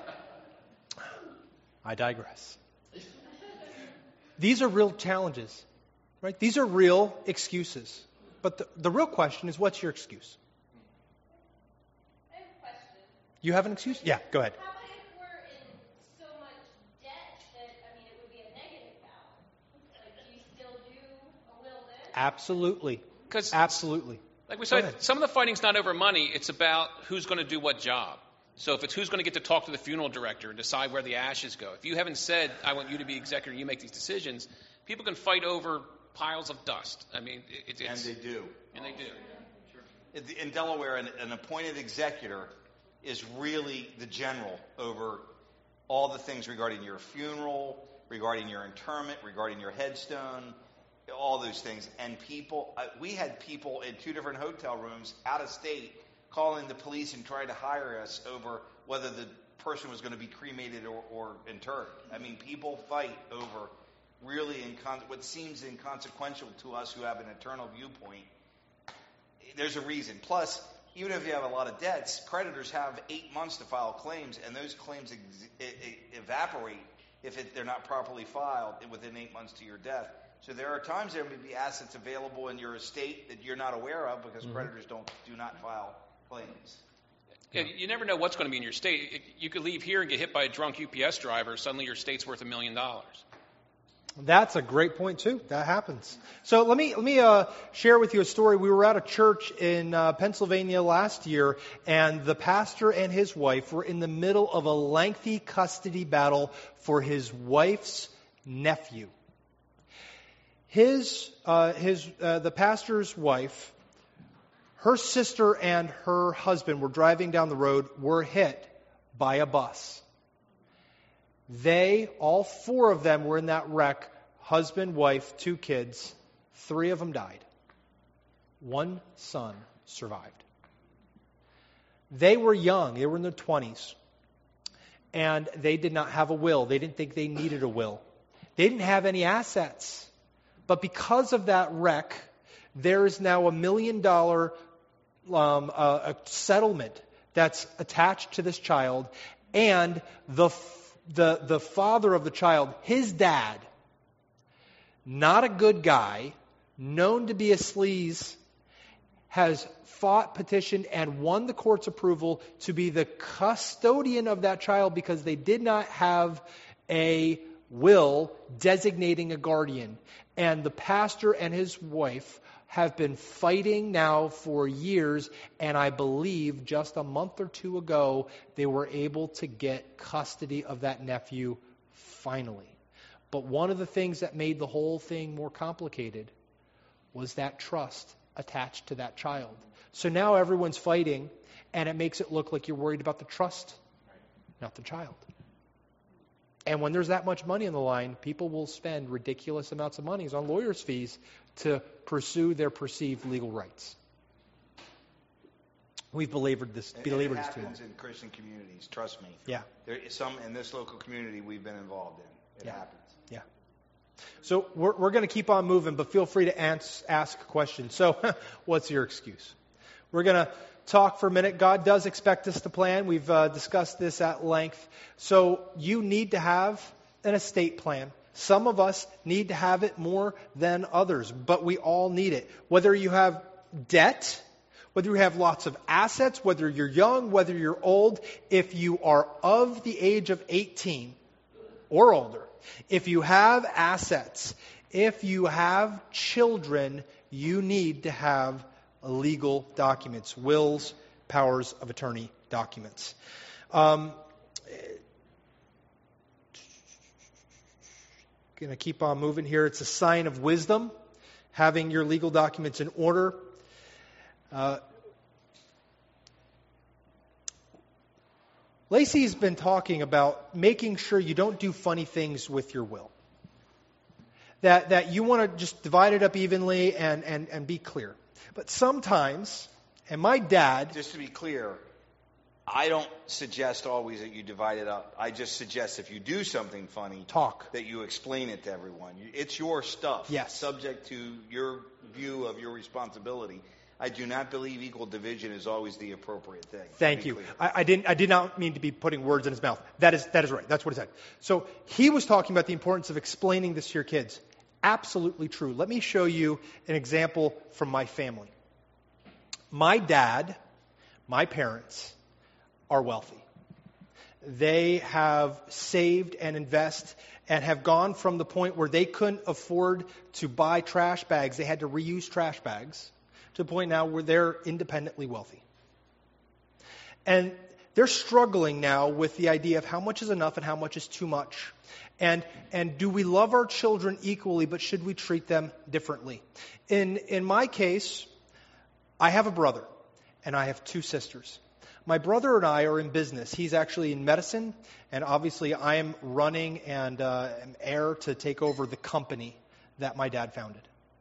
I digress. These are real challenges, right? These are real excuses. But the real question is, what's your excuse? I have a question. You have an excuse? Yeah, go ahead. How about if we're in so much debt that, it would be a negative balance? Like, do you still do a will then? Absolutely. 'Cause Absolutely. like we Go said, ahead. some of the fighting's not over money. It's about who's going to do what job. So if it's who's going to get to talk to the funeral director and decide where the ashes go. If you haven't said, I want you to be executor, you make these decisions, people can fight over piles of dust. And it's... they do. And they do. In Delaware, an appointed executor is really the general over all the things regarding your funeral, regarding your interment, regarding your headstone, all those things. And we had people in 2 different hotel rooms out of state calling the police and trying to hire us over whether the person was going to be cremated or interred. People fight over really what seems inconsequential to us who have an eternal viewpoint. There's a reason. Plus, even if you have a lot of debts, creditors have 8 months to file claims, and those claims evaporate if they're not properly filed within 8 months to your death. So there are times there may be assets available in your estate that you're not aware of because creditors do not file claims. Yeah, you never know what's going to be in your state. You could leave here and get hit by a drunk UPS driver. Suddenly your state's worth $1 million. That's a great point too. That happens. So let me share with you a story. We were at a church in Pennsylvania last year, and the pastor and his wife were in the middle of a lengthy custody battle for his wife's nephew. The pastor's wife, her sister and her husband were driving down the road, were hit by a bus. All 4 of them were in that wreck, husband, wife, 2 kids. 3 of them died. 1 son survived. They were young. They were in their 20s. And they did not have a will. They didn't think they needed a will. They didn't have any assets. But because of that wreck, there is now $1 million a settlement that's attached to this child, and the father of the child, his dad, not a good guy, known to be a sleaze, has fought, petitioned, and won the court's approval to be the custodian of that child because they did not have a will designating a guardian. And the pastor and his wife have been fighting now for years, and I believe just a month or 2 ago, they were able to get custody of that nephew finally. But one of the things that made the whole thing more complicated was that trust attached to that child. So now everyone's fighting, and it makes it look like you're worried about the trust, not the child. And when there's that much money on the line, people will spend ridiculous amounts of money on lawyers' fees to pursue their perceived legal rights. We've belabored this too long. It happens in Christian communities, trust me. Yeah. There is some in this local community we've been involved in. It happens. Yeah. So we're going to keep on moving, but feel free to ask questions. So what's your excuse? We're going to talk for a minute. God does expect us to plan. We've discussed this at length. So you need to have an estate plan. Some of us need to have it more than others, but we all need it. Whether you have debt, whether you have lots of assets, whether you're young, whether you're old, if you are of the age of 18 or older, if you have assets, if you have children, you need to have legal documents, wills, powers of attorney documents. Going to keep on moving here. It's a sign of wisdom, having your legal documents in order. Lacey's been talking about making sure you don't do funny things with your will. That you want to just divide it up evenly and be clear. But sometimes, and my dad... Just to be clear, I don't suggest always that you divide it up. I just suggest if you do something funny, that you explain it to everyone. It's your stuff. Yes. Subject to your view of your responsibility. I do not believe equal division is always the appropriate thing. Thank you. I did not mean to be putting words in his mouth. That is right. That's what he said. So he was talking about the importance of explaining this to your kids. Absolutely true. Let me show you an example from my family. My dad, my parents, are wealthy. They have saved and invest and have gone from the point where they couldn't afford to buy trash bags. They had to reuse trash bags, to the point now where they're independently wealthy. And they're struggling now with the idea of how much is enough and how much is too much. And do we love our children equally, but should we treat them differently? In my case, I have a brother and I have two sisters. My brother and I are in business. He's actually in medicine, and obviously I am running and am heir to take over the company that my dad founded.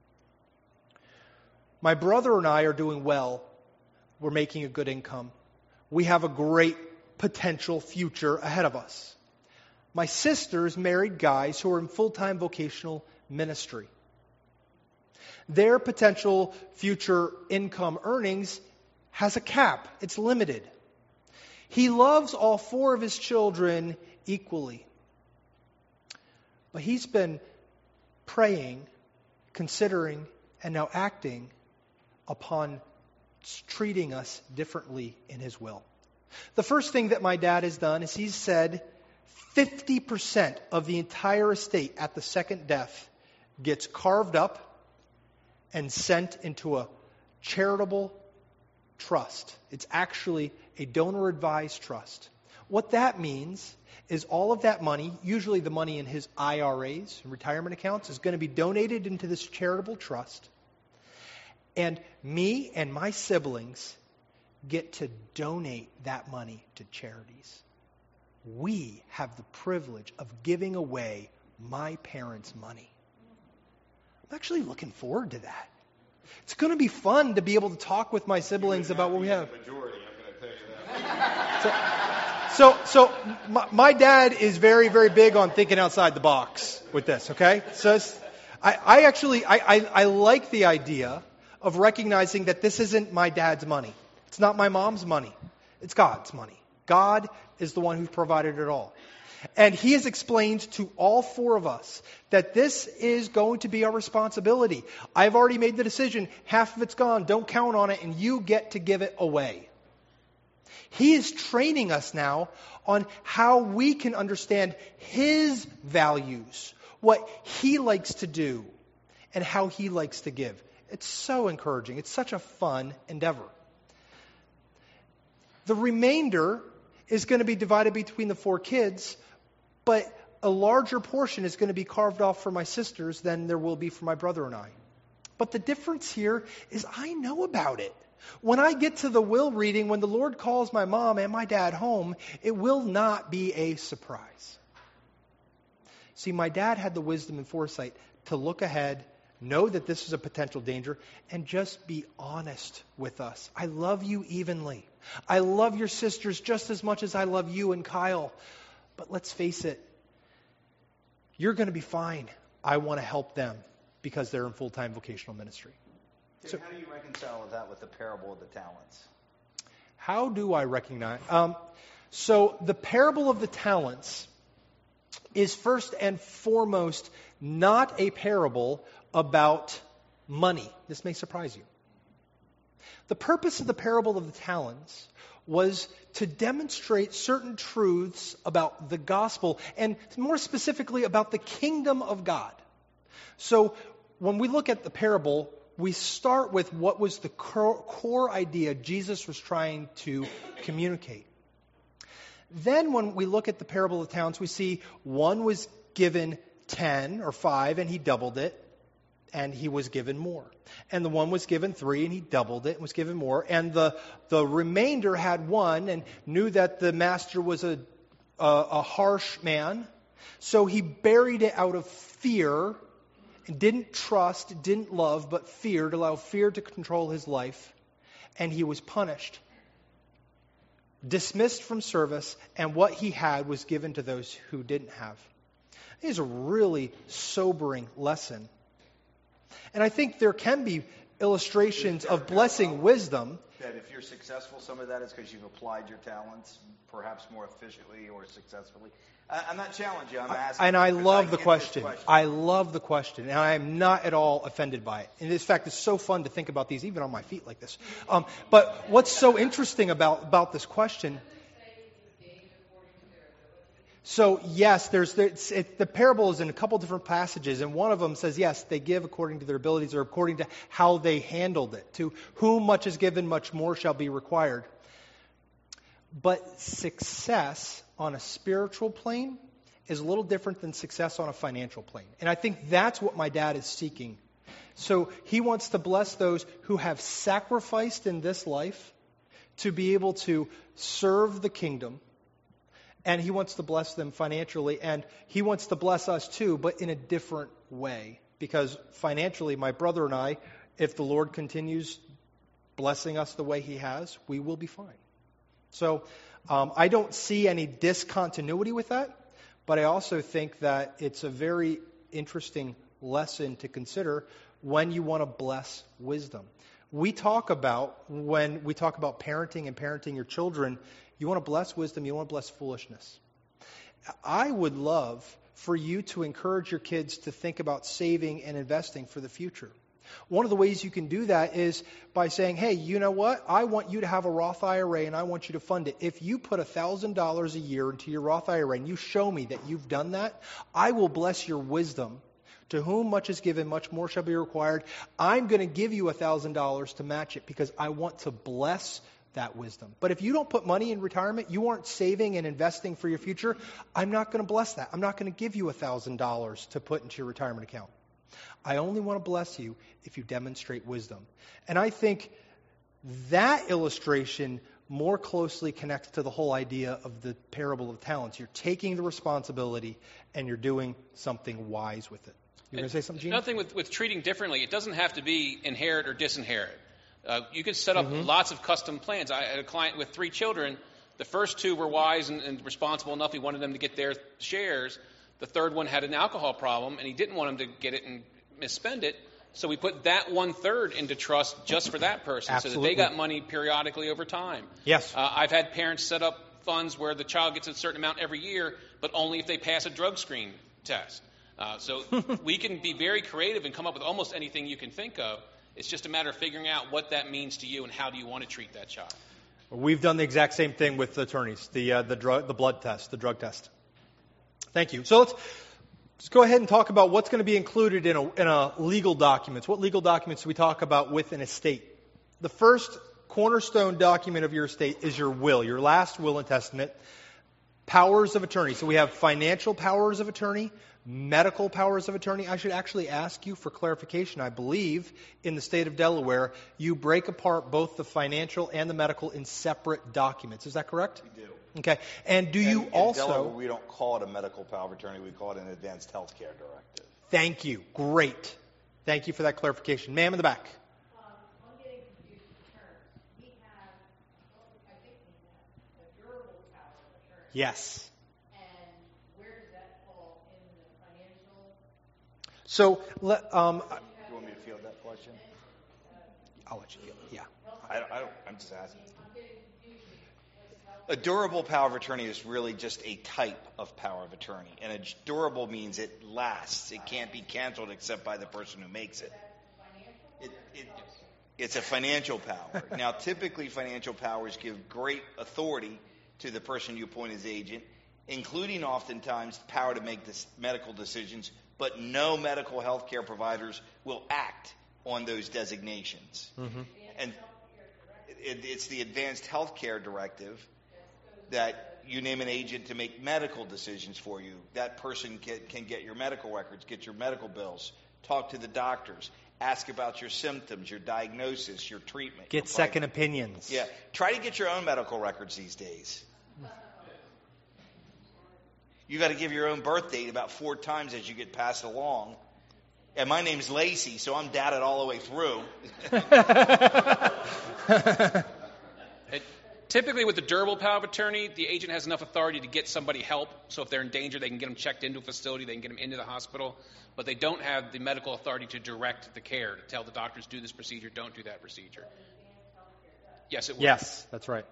My brother and I are doing well. We're making a good income. We have a great potential future ahead of us. My sisters married guys who are in full-time vocational ministry. Their potential future income earnings has a cap. It's limited. He loves all four of his children equally. But he's been praying, considering, and now acting upon treating us differently in his will. The first thing that my dad has done is he's said 50% of the entire estate at the second death gets carved up and sent into a charitable trust. It's actually a donor-advised trust. What that means is all of that money, usually the money in his IRAs, retirement accounts, is going to be donated into this charitable trust. And me and my siblings get to donate that money to charities. We have the privilege of giving away my parents' money. I'm actually looking forward to that. It's going to be fun to be able to talk with my siblings about what we have. Majority, I'm going to tell you that. So my dad is very, very big on thinking outside the box with this, okay? So I like the idea of recognizing that this isn't my dad's money. It's not my mom's money. It's God's money. God is the one who provided it all. And he has explained to all four of us that this is going to be our responsibility. I've already made the decision. Half of it's gone. Don't count on it, and you get to give it away. He is training us now on how we can understand his values, what he likes to do, and how he likes to give. It's so encouraging. It's such a fun endeavor. The remainder is going to be divided between the four kids, but a larger portion is going to be carved off for my sisters than there will be for my brother and I. But the difference here is I know about it. When I get to the will reading, when the Lord calls my mom and my dad home, it will not be a surprise. See, my dad had the wisdom and foresight to look ahead, know that this is a potential danger, and just be honest with us. I love you evenly. I love your sisters just as much as I love you and Kyle. But let's face it, you're going to be fine. I want to help them because they're in full-time vocational ministry. So, how do you reconcile that with the parable of the talents? How do I recognize? So the parable of the talents is first and foremost not a parable about money. This may surprise you. The purpose of the parable of the talents was to demonstrate certain truths about the gospel, and more specifically about the kingdom of God. So when we look at the parable, we start with what was the core idea Jesus was trying to communicate. Then when we look at the parable of the talents, we see one was given 10 or 5 and he doubled it, and he was given more. And the one was given 3 and he doubled it and was given more. And the remainder had 1 and knew that the master was a harsh man. So he buried it out of fear and didn't trust, didn't love, but feared, allowed fear to control his life. And he was punished, dismissed from service, and what he had was given to those who didn't have. It is a really sobering lesson. And I think there can be illustrations of blessing wisdom. That if you're successful, some of that is because you've applied your talents perhaps more efficiently or successfully. I'm not challenging you, I'm asking. And I love the question. I love the question. And I am not at all offended by it. And in fact, it's so fun to think about these, even on my feet like this. But what's so interesting about this question... So yes, the parable is in a couple different passages, and one of them says, yes, they give according to their abilities or according to how they handled it. To whom much is given, much more shall be required. But success on a spiritual plane is a little different than success on a financial plane. And I think that's what my dad is seeking. So he wants to bless those who have sacrificed in this life to be able to serve the kingdom. And he wants to bless them financially, and he wants to bless us too, but in a different way. Because financially, my brother and I, if the Lord continues blessing us the way he has, we will be fine. So I don't see any discontinuity with that, but I also think that it's a very interesting lesson to consider when you want to bless wisdom. When we talk about parenting and parenting your children, you want to bless wisdom, you want to bless foolishness. I would love for you to encourage your kids to think about saving and investing for the future. One of the ways you can do that is by saying, hey, you know what? I want you to have a Roth IRA and I want you to fund it. If you put $1,000 a year into your Roth IRA and you show me that you've done that, I will bless your wisdom. To whom much is given, much more shall be required. I'm going to give you $1,000 to match it because I want to bless that wisdom. But if you don't put money in retirement, you aren't saving and investing for your future, I'm not going to bless that. I'm not going to give you $1,000 to put into your retirement account. I only want to bless you if you demonstrate wisdom. And I think that illustration more closely connects to the whole idea of the parable of talents. You're taking the responsibility and you're doing something wise with it. You going to say something, Gene? Nothing with treating differently. It doesn't have to be inherit or disinherit. You could set up lots of custom plans. I had a client with 3 children. The first 2 were wise and responsible enough. He wanted them to get their shares. The third one had an alcohol problem, and he didn't want them to get it and misspend it. So we put that 1/3 into trust just for that person. Absolutely. So that they got money periodically over time. Yes. I've had parents set up funds where the child gets a certain amount every year, but only if they pass a drug screen test. So we can be very creative and come up with almost anything you can think of. It's just a matter of figuring out what that means to you and how do you want to treat that child. We've done the exact same thing with attorneys, the blood test, the drug test. Thank you. So let's go ahead and talk about what's going to be included in a legal documents. What legal documents do we talk about with an estate? The first cornerstone document of your estate is your will, your last will and testament. Powers of attorney. So we have financial powers of attorney, medical powers of attorney. I should actually ask you for clarification. I believe in the state of Delaware, you break apart both the financial and the medical in separate documents. Is that correct? We do. Okay. And do you in also... Delaware, we don't call it a medical power of attorney. We call it an advanced health care directive. Thank you. Great. Thank you for that clarification. Ma'am in the back. I'm getting confused with terms. We have, I think we have a durable power of attorney. Yes. And where does that fall in the financial? So, You want me to field that question? I'll let you field it. Yeah. I'm just asking. A durable power of attorney is really just a type of power of attorney. And a durable means it lasts. It can't be canceled except by the person who makes it. It's a financial power. Now, typically financial powers give great authority to the person you appoint as agent, including oftentimes the power to make medical decisions, but no medical health care providers will act on those designations. Mm-hmm. And it's the Advanced Health Care Directive that you name an agent to make medical decisions for you. That person can get your medical records, get your medical bills, talk to the doctors, ask about your symptoms, your diagnosis, your treatment. Get second opinions. Yeah. Try to get your own medical records these days. You got to give your own birth date about 4 times as you get passed along. And my name's Lacey, so I'm dated all the way through. Typically, with the durable power of attorney, the agent has enough authority to get somebody help. So if they're in danger, they can get them checked into a facility, they can get them into the hospital. But they don't have the medical authority to direct the care, to tell the doctors, do this procedure, don't do that procedure. Yes, it will. Yes, that's right.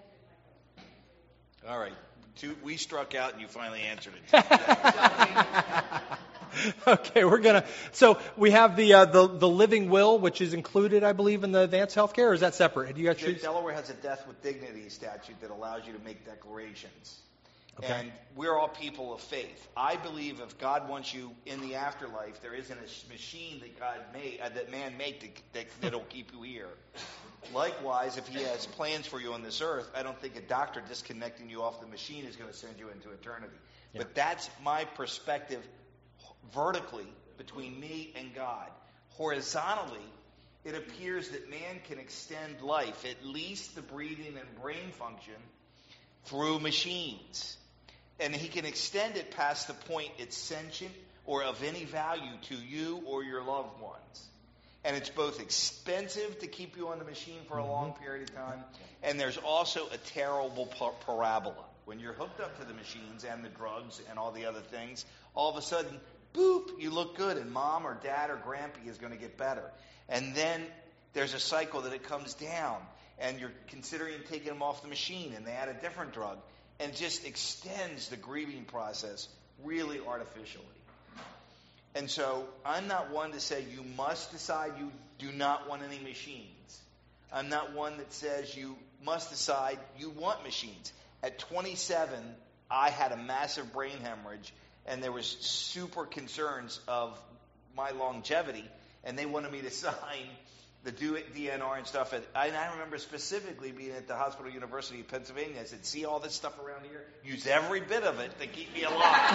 All right. We struck out and you finally answered it. Okay, we're gonna. So we have the living will, which is included, I believe, in the advanced healthcare. Or is that separate? Do you actually? Delaware has a death with dignity statute that allows you to make declarations. Okay. And we're all people of faith. I believe if God wants you in the afterlife, there isn't a machine that God made, that man made that'll keep you here. Likewise, if He has plans for you on this earth, I don't think a doctor disconnecting you off the machine is going to send you into eternity. Yeah. But that's my perspective vertically between me and God. Horizontally, it appears that man can extend life, at least the breathing and brain function, through machines. And he can extend it past the point it's sentient or of any value to you or your loved ones. And it's both expensive to keep you on the machine for a long period of time, and there's also a terrible parabola. When you're hooked up to the machines and the drugs and all the other things, all of a sudden, boop, you look good, and mom or dad or grampy is going to get better. And then there's a cycle that it comes down, and you're considering taking them off the machine, and they add a different drug, and just extends the grieving process really artificially. And so I'm not one to say you must decide you do not want any machines. I'm not one that says you must decide you want machines. At 27, I had a massive brain hemorrhage, and there was super concerns of my longevity, and they wanted me to sign the DNR and stuff. And I remember specifically being at the Hospital University of Pennsylvania. I said, see all this stuff around here? Use every bit of it to keep me alive.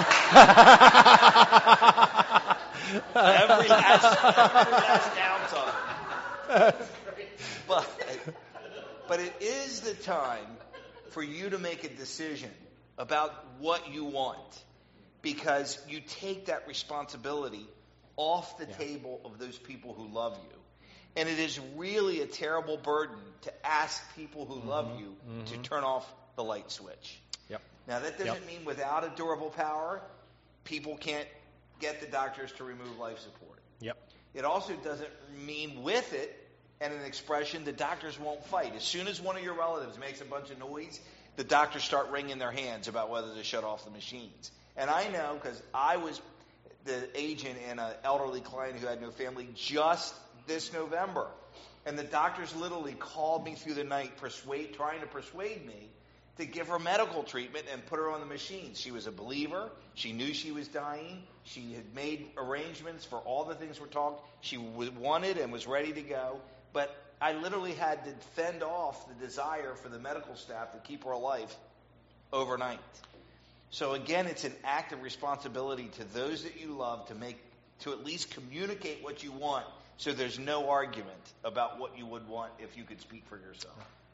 every last ounce of it. But it is the time for you to make a decision about what you want, because you take that responsibility off the table of those people who love you. And it is really a terrible burden to ask people who love you to turn off the light switch. Yep. Now, that doesn't mean without a durable power, people can't get the doctors to remove life support. Yep. It also doesn't mean with it and an expression the doctors won't fight. As soon as one of your relatives makes a bunch of noise, the doctors start wringing their hands about whether to shut off the machines. And I know because I was the agent in an elderly client who had no family just this November. And the doctors literally called me through the night trying to persuade me to give her medical treatment and put her on the machines. She was a believer. She knew she was dying. She had made arrangements for all the things we're talking. She wanted and was ready to go. But I literally had to fend off the desire for the medical staff to keep her alive overnight. So again, it's an act of responsibility to those that you love to at least communicate what you want, so there's no argument about what you would want if you could speak for yourself.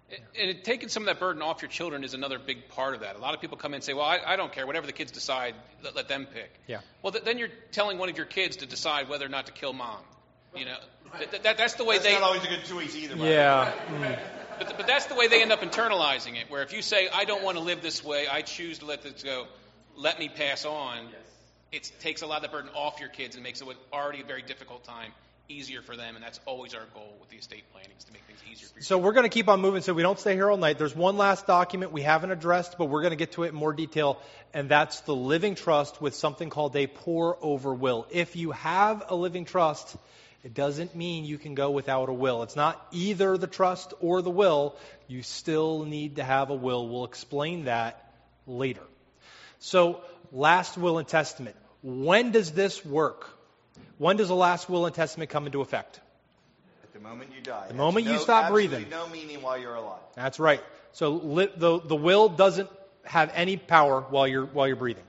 And taking some of that burden off your children is another big part of that. A lot of people come in and say, well, I don't care. Whatever the kids decide, let them pick. Yeah. Well, then you're telling one of your kids to decide whether or not to kill mom. You know, that's the way That's they... not always a good choice either. Yeah. But that's the way they end up internalizing it, where if you say, I don't want to live this way, I choose to let this go, let me pass on, it takes a lot of the burden off your kids and makes it already a very difficult time easier for them, and that's always our goal with the estate planning, is to make things easier for you. So we're going to keep on moving so we don't stay here all night. There's one last document we haven't addressed, but we're going to get to it in more detail, and that's the living trust with something called a pour-over will. If you have a living trust, it doesn't mean you can go without a will. It's not either the trust or the will. You still need to have a will. We'll explain that later. So, last will and testament. When does this work? When does the last will and testament come into effect? At the moment you die. The moment you stop breathing. No meaning while you're alive. That's right. So the will doesn't have any power while you're breathing.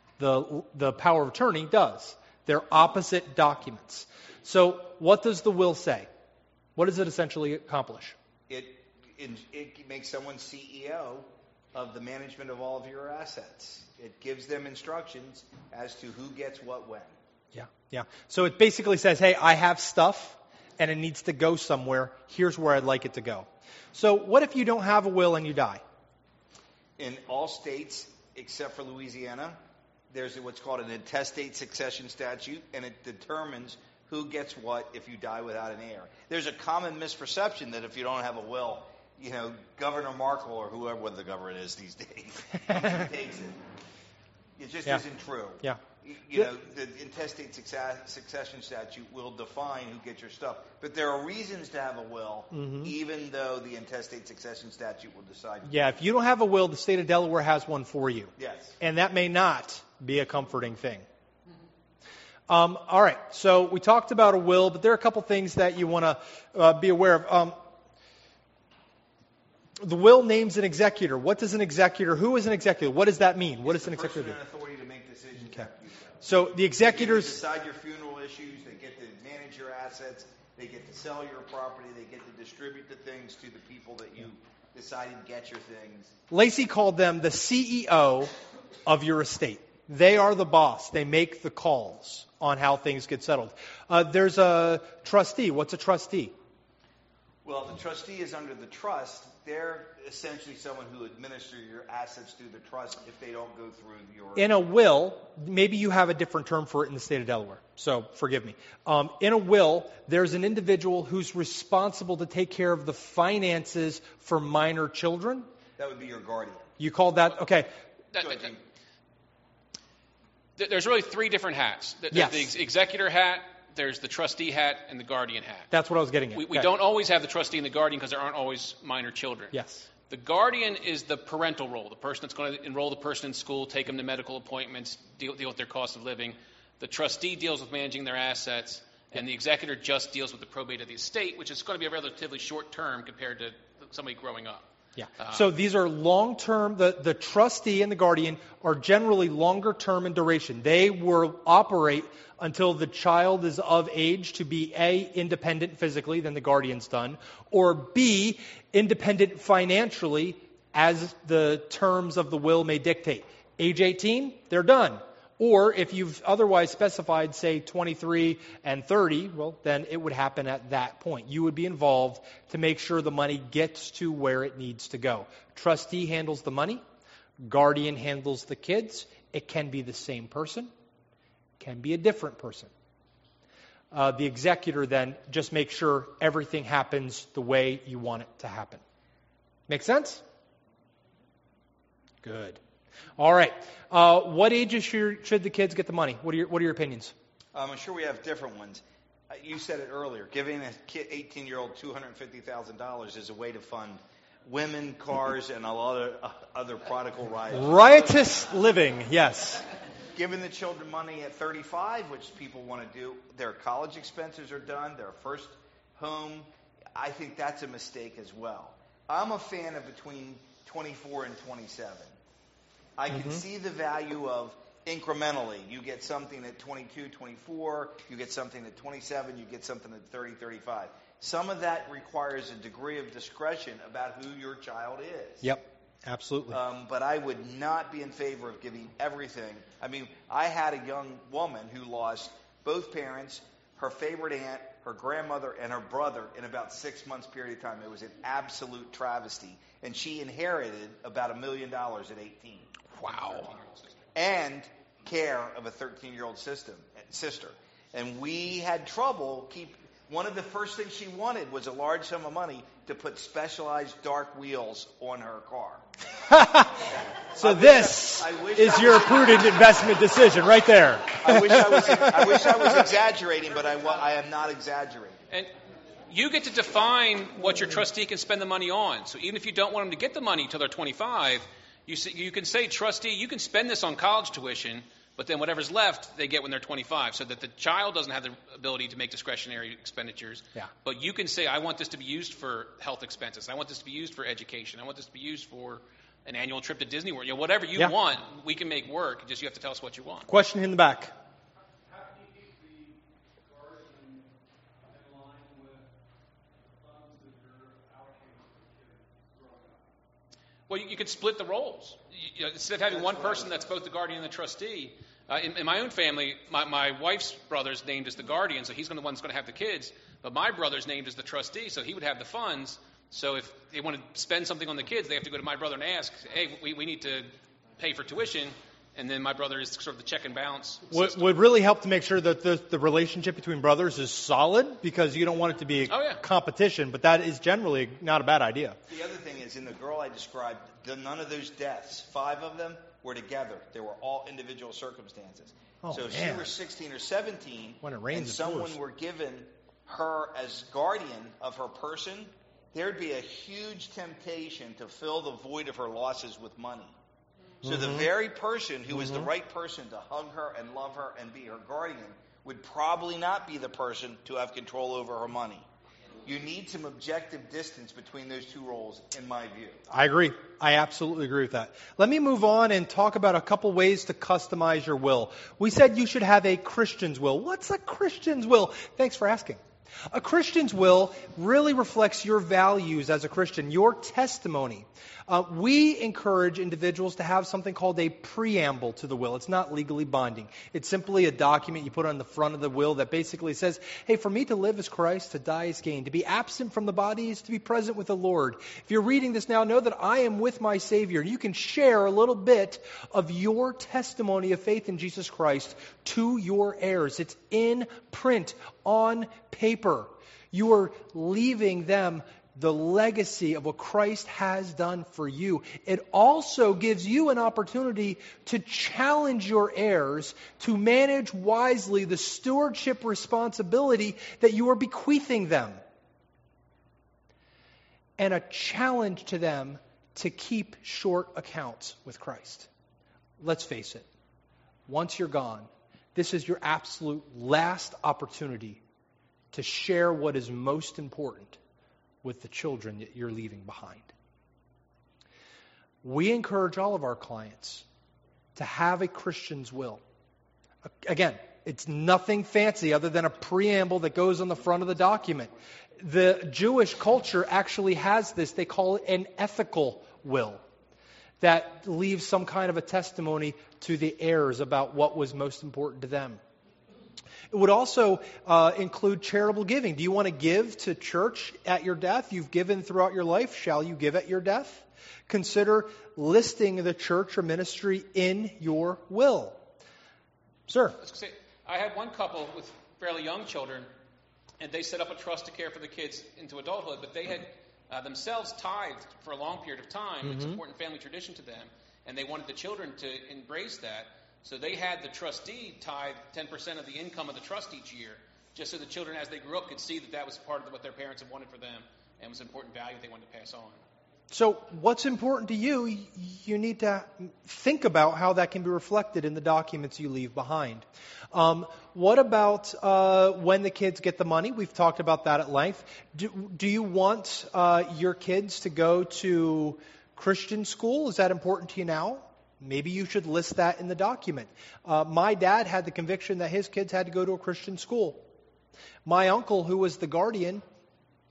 The power of attorney does. They're opposite documents. So what does the will say? What does it essentially accomplish? It makes someone CEO of the management of all of your assets. It gives them instructions as to who gets what when. Yeah. So it basically says, hey, I have stuff and it needs to go somewhere. Here's where I'd like it to go. So what if you don't have a will and you die? In all states except for Louisiana, there's what's called an intestate succession statute, and it determines who gets what if you die without an heir. There's a common misperception that if you don't have a will, Governor Markle or whoever the governor is these days takes it. It just isn't true. Yeah. The intestate succession statute will define who gets your stuff. But there are reasons to have a will, even though the intestate succession statute will decide. Yeah, if you don't have a will, the state of Delaware has one for you. Yes. And that may not be a comforting thing. All right, so we talked about a will, but there are a couple things that you want to be aware of. The will names an executor. What does an executor, who is an executor? What does that mean? What does an executor do? It's the person in authority to make decisions. Okay. after you die. So the executors... They decide your funeral issues. They get to manage your assets. They get to sell your property. They get to distribute the things to the people that you decided get your things. Lacey called them the CEO of your estate. They are the boss. They make the calls on how things get settled. There's a trustee. What's a trustee? Well, the trustee is under the trust. They're essentially someone who administers your assets through the trust if they don't go through your... In a will, maybe you have a different term for it in the state of Delaware, so forgive me. In a will, there's an individual who's responsible to take care of the finances for minor children. That would be your guardian. You called that... Okay. There's really three different hats. There's Yes. the executor hat, there's the trustee hat, and the guardian hat. That's what I was getting at. We Okay. don't always have the trustee and the guardian because there aren't always minor children. Yes. The guardian is the parental role, the person that's going to enroll the person in school, take them to medical appointments, deal with their cost of living. The trustee deals with managing their assets, and the executor just deals with the probate of the estate, which is going to be a relatively short term compared to somebody growing up. Yeah. So these are long-term, the trustee and the guardian are generally longer term in duration. They will operate until the child is of age to be A, independent physically, than the guardian's done, or B, independent financially as the terms of the will may dictate. Age 18, they're done. Or if you've otherwise specified, say, 23 and 30, well, then it would happen at that point. You would be involved to make sure the money gets to where it needs to go. Trustee handles the money. Guardian handles the kids. It can be the same person. Can be a different person. The executor then just makes sure everything happens the way you want it to happen. Make sense? Good. All right. What ages should the kids get the money? What are your opinions? I'm sure we have different ones. You said it earlier. Giving a kid, 18-year-old $250,000 is a way to fund women, cars, and a lot of other prodigal rioters. Riotous living, yes. Giving the children money at 35, which people want to do, their college expenses are done, their first home, I think that's a mistake as well. I'm a fan of between 24 and 27. I can see the value of incrementally. You get something at 22, 24, you get something at 27, you get something at 30, 35. some of that requires a degree of discretion about who your child is. Yep, absolutely. But I would not be in favor of giving everything. I mean, I had a young woman who lost both parents, her favorite aunt, her grandmother, and her brother in about 6 months period of time. It was an absolute travesty. And she inherited about $1 million at 18. Wow. And care of a 13-year-old sister. And we had trouble one of the first things she wanted was a large sum of money to put specialized dark wheels on her car. So this is your prudent investment decision right there. I wish I was exaggerating, but I am not exaggerating. And you get to define what your trustee can spend the money on. So even if you don't want them to get the money until they're 25, you can say, trustee, you can spend this on college tuition, but then whatever's left, they get when they're 25, so that the child doesn't have the ability to make discretionary expenditures. Yeah. But you can say, I want this to be used for health expenses. I want this to be used for education. I want this to be used for an annual trip to Disney World. Whatever you want, we can make work. Just you have to tell us what you want. Question in the back. How can you keep the guardian in line with the funds that you're allocating for the kids growing up? Well, you could split the roles. Instead of having one person that's both the guardian and the trustee, in my own family, my wife's brother's named as the guardian, so he's the one that's going to have the kids. But my brother's named as the trustee, so he would have the funds. So if they want to spend something on the kids, they have to go to my brother and ask, hey, we need to pay for tuition. And then my brother is sort of the check and balance system. Would really help to make sure that the relationship between brothers is solid, because you don't want it to be a competition, but that is generally not a bad idea. The other thing is, in the girl I described, none of those deaths, 5 of them, were together. They were all individual circumstances. Oh, so if man. she were 16 or 17, When it rains, and it someone pours. were given her as guardian of her person, there'd be a huge temptation to fill the void of her losses with money. So the very person who is the right person to hug her and love her and be her guardian would probably not be the person to have control over her money. You need some objective distance between those two roles, in my view. I agree. I absolutely agree with that. Let me move on and talk about a couple ways to customize your will. We said you should have a Christian's will. What's a Christian's will? Thanks for asking. A Christian's will really reflects your values as a Christian, your testimony. We encourage individuals to have something called a preamble to the will. It's not legally binding. It's simply a document you put on the front of the will that basically says, hey, for me to live is Christ, to die is gain. To be absent from the body is to be present with the Lord. If you're reading this now, know that I am with my Savior. You can share a little bit of your testimony of faith in Jesus Christ to your heirs. It's in print, on paper. You are leaving them the legacy of what Christ has done for you. It also gives you an opportunity to challenge your heirs to manage wisely the stewardship responsibility that you are bequeathing them. And a challenge to them to keep short accounts with Christ. Let's face it, once you're gone, this is your absolute last opportunity to share what is most important with the children that you're leaving behind. We encourage all of our clients to have a Christian's will. Again, it's nothing fancy other than a preamble that goes on the front of the document. The Jewish culture actually has this. They call it an ethical will that leaves some kind of a testimony to the heirs about what was most important to them. It would also include charitable giving. Do you want to give to church at your death? You've given throughout your life. Shall you give at your death? Consider listing the church or ministry in your will. Sir? I had one couple with fairly young children, and they set up a trust to care for the kids into adulthood, but they had themselves tithed for a long period of time. It's an important family tradition to them, and they wanted the children to embrace that. So they had the trustee tithe 10% of the income of the trust each year, just so the children, as they grew up, could see that that was part of what their parents had wanted for them and was an important value they wanted to pass on. So what's important to you, you need to think about how that can be reflected in the documents you leave behind. What about when the kids get the money? We've talked about that at length. Do you want your kids to go to Christian school? Is that important to you now? Maybe you should list that in the document. My dad had the conviction that his kids had to go to a Christian school. My uncle, who was the guardian,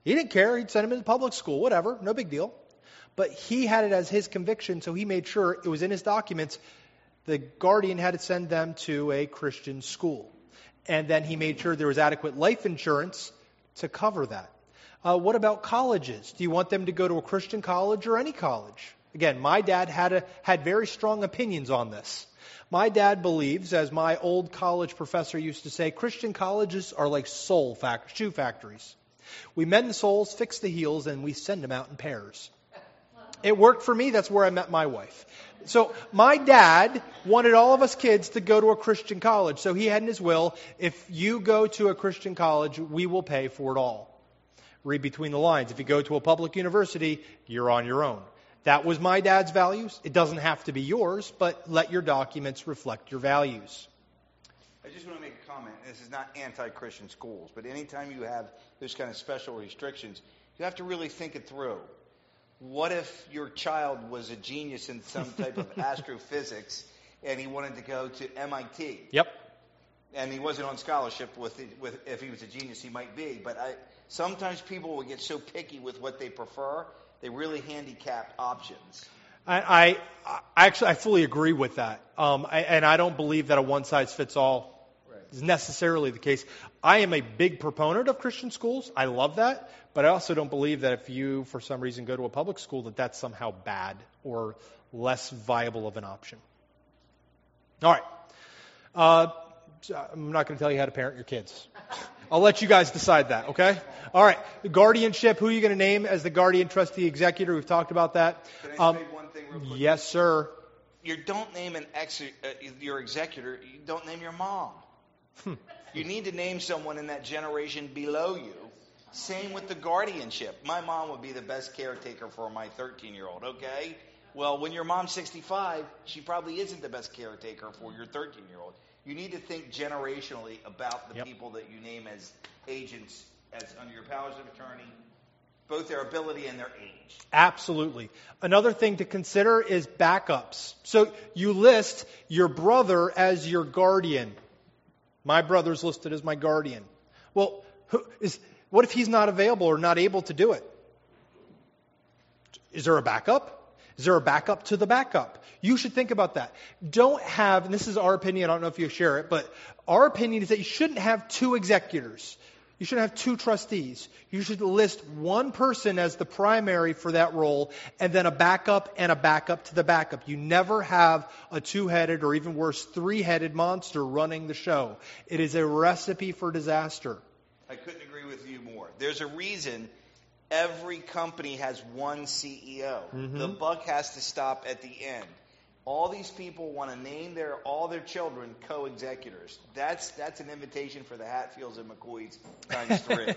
He didn't care. He'd send him to public school, whatever, no big deal. But he had it as his conviction, so he made sure it was in his documents. The guardian had to send them to a Christian school. And then he made sure there was adequate life insurance to cover that. What about colleges? Do you want them to go to a Christian college or any college? Again, my dad had very strong opinions on this. My dad believes, as my old college professor used to say, Christian colleges are like shoe factories. We mend the soles, fix the heels, and we send them out in pairs. It worked for me. That's where I met my wife. So my dad wanted all of us kids to go to a Christian college. So he had in his will, if you go to a Christian college, we will pay for it all. Read between the lines. If you go to a public university, you're on your own. That was my dad's values. It doesn't have to be yours, but let your documents reflect your values. I just want to make a comment. This is not anti-Christian schools, but anytime you have those kind of special restrictions, you have to really think it through. What if your child was a genius in some type of astrophysics and he wanted to go to MIT? Yep. And he wasn't on scholarship with if he was a genius, he might be. But sometimes people will get so picky with what they prefer, they really handicap options. I fully agree with that. And I don't believe that a one-size-fits-all is necessarily the case. I am a big proponent of Christian schools. I love that. But I also don't believe that if you, for some reason, go to a public school, that that's somehow bad or less viable of an option. All right. I'm not going to tell you how to parent your kids. I'll let you guys decide that, okay? All right. The guardianship, who are you going to name as the guardian, trustee, executor? We've talked about that. Can I say one thing real quick? Yes, sir. You don't name your executor. You don't name your mom. You need to name someone in that generation below you. Same with the guardianship. My mom would be the best caretaker for my 13-year-old, okay? Well, when your mom's 65, she probably isn't the best caretaker for your 13-year-old. You need to think generationally about the people that you name as agents, as under your powers of attorney, both their ability and their age. Absolutely. Another thing to consider is backups. So you list your brother as your guardian. My brother's listed as my guardian. Well, what if he's not available or not able to do it? Is there a backup? Is there a backup to the backup? You should think about that. Don't have, and this is our opinion, I don't know if you share it, but our opinion is that you shouldn't have two executors. You shouldn't have two trustees. You should list one person as the primary for that role and then a backup and a backup to the backup. You never have a two-headed or even worse, three-headed monster running the show. It is a recipe for disaster. I couldn't agree with you more. There's a reason every company has one CEO. Mm-hmm. The buck has to stop at the end. All these people want to name all their children co-executors. That's an invitation for the Hatfields and McCoys times 3.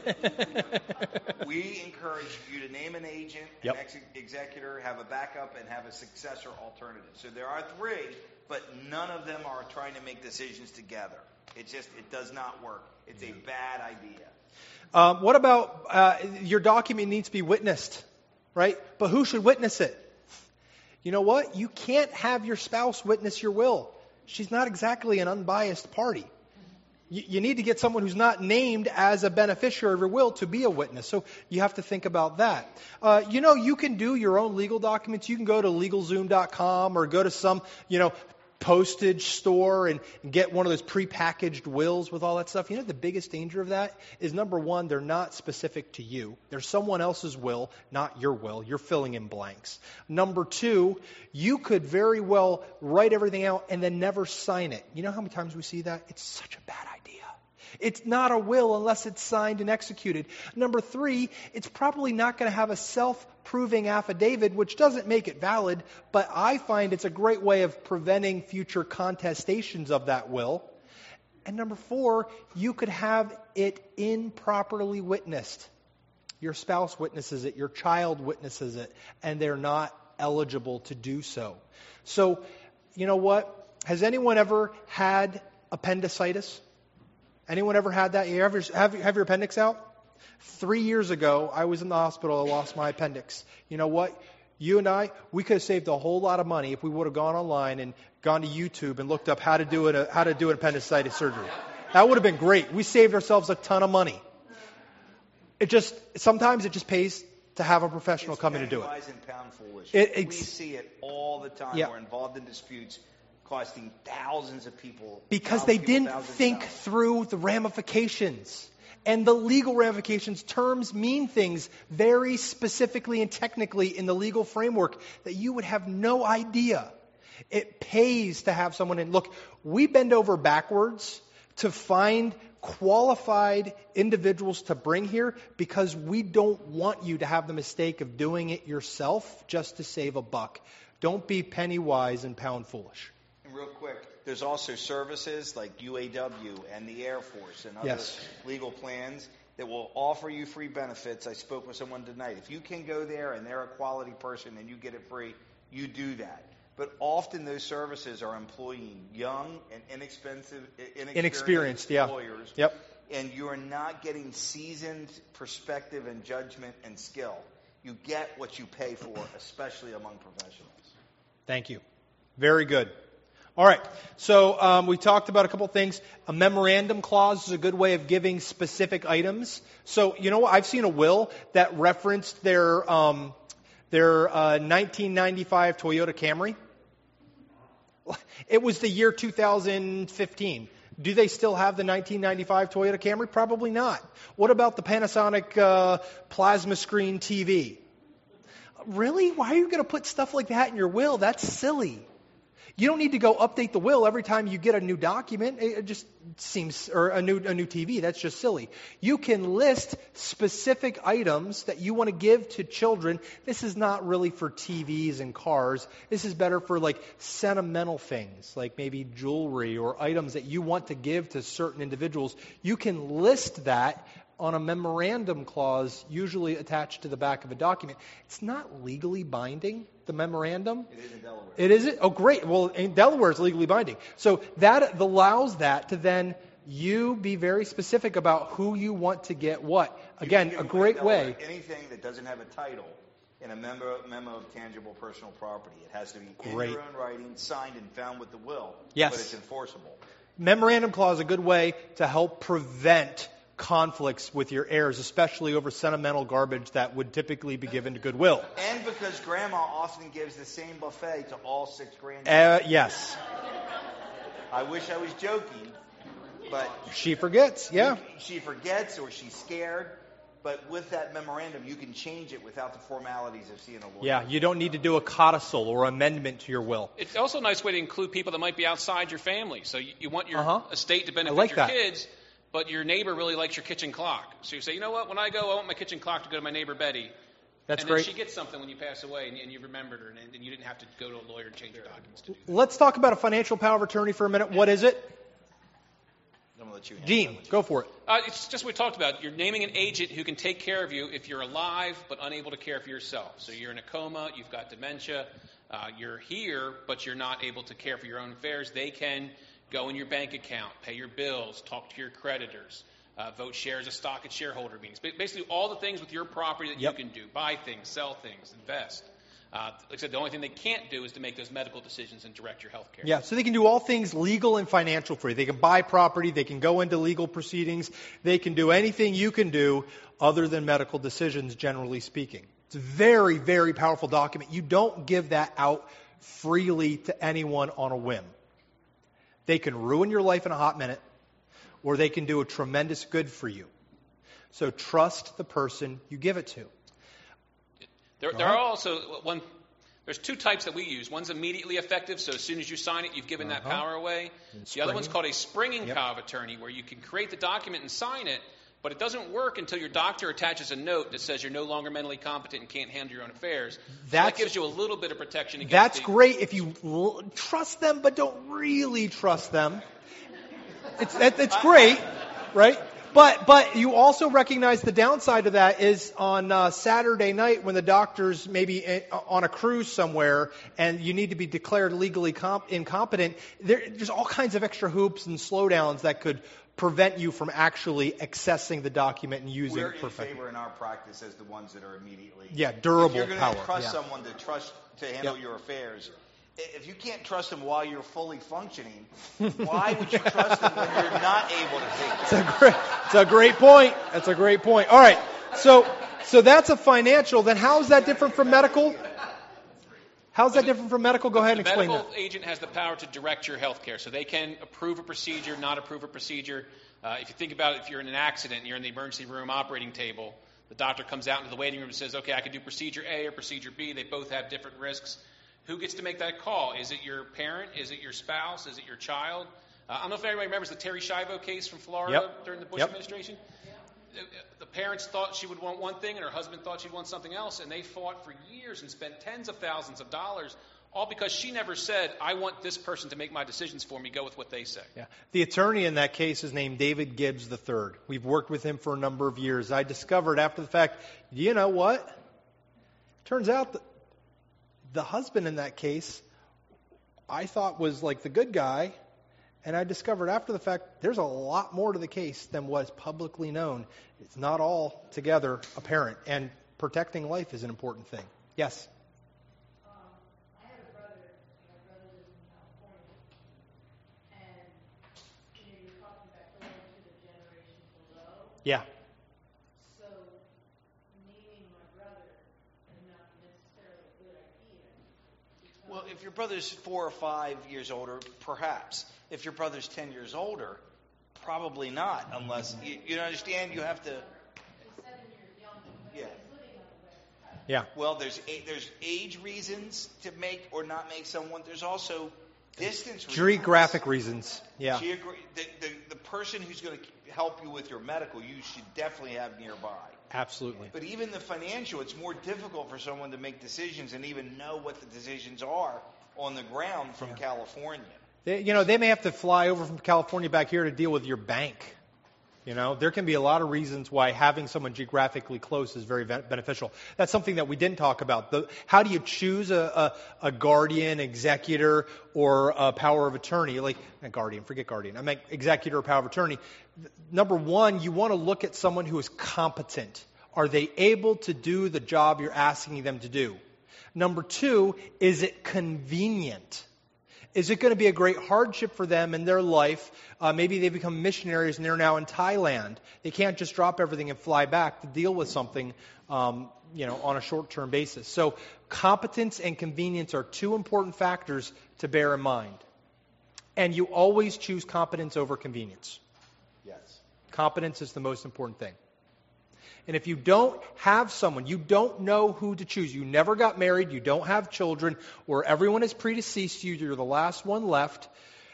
We encourage you to name an agent, an executor, have a backup, and have a successor alternative. So there are 3, but none of them are trying to make decisions together. It does not work. It's a bad idea. What about your document needs to be witnessed, right? But who should witness it? You know what? You can't have your spouse witness your will. She's not exactly an unbiased party. You need to get someone who's not named as a beneficiary of your will to be a witness. So you have to think about that. You can do your own legal documents. You can go to LegalZoom.com or go to some, postage store and get one of those prepackaged wills with all that stuff. The biggest danger of that is, number one, they're not specific to you. They're someone else's will, not your will. You're filling in blanks. Number two, you could very well write everything out and then never sign it. You know how many times we see that? It's such a bad idea. It's not a will unless it's signed and executed. Number three, it's probably not going to have a self-proving affidavit, which doesn't make it valid, but I find it's a great way of preventing future contestations of that will. And number four, you could have it improperly witnessed. Your spouse witnesses it, your child witnesses it, and they're not eligible to do so. So, you know what? Has anyone ever had appendicitis? Anyone ever had that? You ever have your appendix out? 3 years ago, I was in the hospital. I lost my appendix. You know what? You and I, we could have saved a whole lot of money if we would have gone online and gone to YouTube and looked up how to do an appendicitis surgery. That would have been great. We saved ourselves a ton of money. Sometimes it just pays to have a professional come in and do it. Penny-wise and pound foolish. It's- We see it all the time. Yeah. We're involved in disputes costing thousands of people. Because they didn't thousands of think dollars. through the ramifications. And the legal ramifications, terms mean things very specifically and technically in the legal framework that you would have no idea. It pays to have someone in. Look, we bend over backwards to find qualified individuals to bring here because we don't want you to have the mistake of doing it yourself just to save a buck. Don't be penny wise and pound foolish. And real quick, there's also services like UAW and the Air Force and other Yes. legal plans that will offer you free benefits. I spoke with someone tonight. If you can go there and they're a quality person and you get it free, you do that. But often those services are employing young and inexperienced yeah. lawyers. Yep. And you are not getting seasoned perspective and judgment and skill. You get what you pay for, especially among professionals. Thank you. Very good. All right. So we talked about a couple things. A memorandum clause is a good way of giving specific items. So, you know what? I've seen a will that referenced their 1995 Toyota Camry. It was the year 2015. Do they still have the 1995 Toyota Camry? Probably not. What about the Panasonic plasma screen TV? Really? Why are you going to put stuff like that in your will? That's silly. You don't need to go update the will every time you get a new document. It just seems, or a new TV. That's just silly. You can list specific items that you want to give to children. This is not really for TVs and cars. This is better for like sentimental things, like maybe jewelry or items that you want to give to certain individuals. You can list that on a memorandum clause, usually attached to the back of a document. It's not legally binding, the memorandum. It is in Delaware. It is? Oh, great. Well, in Delaware, it's legally binding. So that allows that to then you be very specific about who you want to get what. Again, You a can great put in Delaware way. Anything that doesn't have a title in a memo of tangible personal property. It has to be Great. in your own writing, signed and found with the will. Yes. But it's enforceable. Memorandum clause is a good way to help prevent conflicts with your heirs, especially over sentimental garbage that would typically be given to goodwill. And because grandma often gives the same buffet to all 6 grandchildren. Yes. I wish I was joking, but She forgets, yeah. she forgets or she's scared. But with that memorandum, you can change it without the formalities of seeing a lawyer. Yeah, you don't need to do a codicil or amendment to your will. It's also a nice way to include people that might be outside your family. So you want your estate to benefit like your that. kids, but your neighbor really likes your kitchen clock. So you say, you know what, when I go, I want my kitchen clock to go to my neighbor Betty. That's and great. then she gets something when you pass away, and you remembered her, and you didn't have to go to a lawyer and change your documents to do that. Let's talk about a financial power of attorney for a minute. What is it? I'm gonna let you handle Gene, that. go for it. It's just what we talked about. You're naming an agent who can take care of you if you're alive but unable to care for yourself. So you're in a coma, you've got dementia, you're here, but you're not able to care for your own affairs. They can go in your bank account, pay your bills, talk to your creditors, vote shares of stock at shareholder meetings. Basically all the things with your property that you can do. Buy things, sell things, invest. Like I said, the only thing they can't do is to make those medical decisions and direct your health care. Yeah, so they can do all things legal and financial for you. They can buy property, they can go into legal proceedings, they can do anything you can do other than medical decisions, generally speaking. It's a very, very powerful document. You don't give that out freely to anyone on a whim. They can ruin your life in a hot minute, or they can do a tremendous good for you. So trust the person you give it to. There are also there's 2 types that we use. One's immediately effective, so as soon as you sign it, you've given that power away. The other one's called a springing power of attorney, where you can create the document and sign it, but it doesn't work until your doctor attaches a note that says you're no longer mentally competent and can't handle your own affairs. So that gives you a little bit of protection against That's great if you trust them, but don't really trust them. It's great, right? But you also recognize the downside of that is on Saturday night when the doctor's maybe on a cruise somewhere and you need to be declared legally incompetent, there's all kinds of extra hoops and slowdowns that could prevent you from actually accessing the document and using We're it in perfectly. favor in our practice as the ones that are immediately. Durable if you're going power. to trust someone to handle your affairs, if you can't trust them while you're fully functioning, why would you trust them when you're not able to take care of them? It's a great point. That's a great point. All right. So that's a financial. Then how is that different from medical? How's that different from medical? Go ahead and The explain medical that. agent has the power to direct your health care. So they can approve a procedure, not approve a procedure. If you think about it, if you're in an accident and you're in the emergency room operating table, the doctor comes out into the waiting room and says, okay, I can do procedure A or procedure B. They both have different risks. Who gets to make that call? Is it your parent? Is it your spouse? Is it your child? I don't know if everybody remembers the Terry Schiavo case from Florida during the Bush administration. The parents thought she would want one thing and her husband thought she'd want something else, and they fought for years and spent tens of thousands of dollars, all because she never said, I want this person to make my decisions for me, go with what they say. Yeah. The attorney in that case is named David Gibbs III. We've worked with him for a number of years. I discovered after the fact, you know what? Turns out that the husband in that case, I thought was like the good guy, and I discovered after the fact there's a lot more to the case than was publicly known. It's not all together apparent, and protecting life is an important thing. Yes? I have a brother. My brother lives in California, and you're talking about going to the generation below. Yeah. So naming my brother is not necessarily a good idea. Well, if your brother's 4 or 5 years older, perhaps. If your brother's 10 years older, probably not, unless you understand. You have to. He's 7 years younger, but Yeah. he's living on the West Coast. Yeah. Well, there's age reasons to make or not make someone. There's also distance reasons. Geographic reasons. Yeah. The person who's going to help you with your medical, you should definitely have nearby. Absolutely. But even the financial, it's more difficult for someone to make decisions and even know what the decisions are on the ground from California. They may have to fly over from California back here to deal with your bank. There can be a lot of reasons why having someone geographically close is very beneficial. That's something that we didn't talk about. How do you choose a guardian, executor, or a power of attorney? Like a guardian, forget guardian. I meant executor or power of attorney. Number one, you want to look at someone who is competent. Are they able to do the job you're asking them to do? Number two, is it convenient? Is it going to be a great hardship for them in their life? Maybe they become missionaries and they're now in Thailand. They can't just drop everything and fly back to deal with something, on a short-term basis. So competence and convenience are two important factors to bear in mind. And you always choose competence over convenience. Yes. Competence is the most important thing. And if you don't have someone, you don't know who to choose, you never got married, you don't have children, or everyone is predeceased to you, you're the last one left,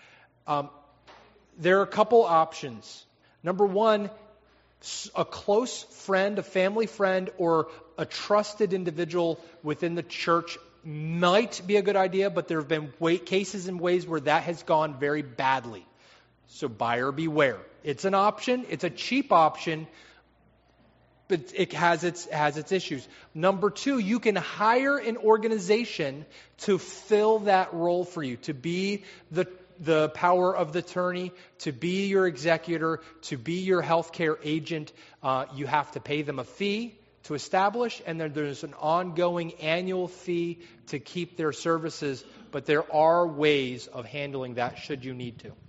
there are a couple options. Number one, a close friend, a family friend, or a trusted individual within the church might be a good idea, but there have been cases and ways where that has gone very badly. So buyer beware. It's an option, it's a cheap option, but it has its issues. Number two, you can hire an organization to fill that role for you, to be the power of the attorney, to be your executor, to be your healthcare agent. You have to pay them a fee to establish, and then there's an ongoing annual fee to keep their services, but there are ways of handling that should you need to.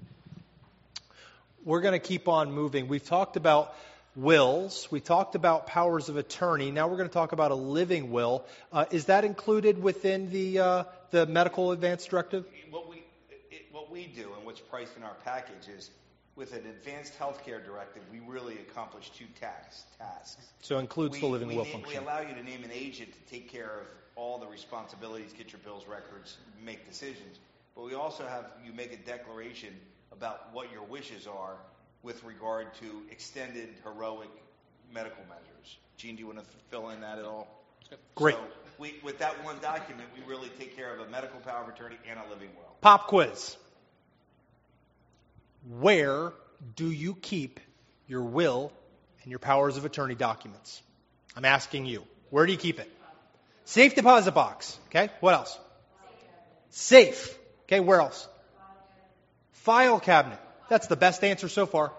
We're going to keep on moving. We've talked about wills. We talked about powers of attorney. Now we're going to talk about a living will. Is that included within the medical advance directive? What we do and what's priced in our package is with an advanced healthcare directive, we really accomplish two tasks. So it includes the living will We function. allow you to name an agent to take care of all the responsibilities, get your bills, records, make decisions. But we also have you make a declaration about what your wishes are with regard to extended heroic medical measures. Gene, do you want to fill in that at all? Great. So with that one document, we really take care of a medical power of attorney and a living will. Pop quiz. Where do you keep your will and your powers of attorney documents? I'm asking you. Where do you keep it? Safe deposit box. Okay. What else? Safe. Okay. Where else? File cabinet. That's the best answer so far.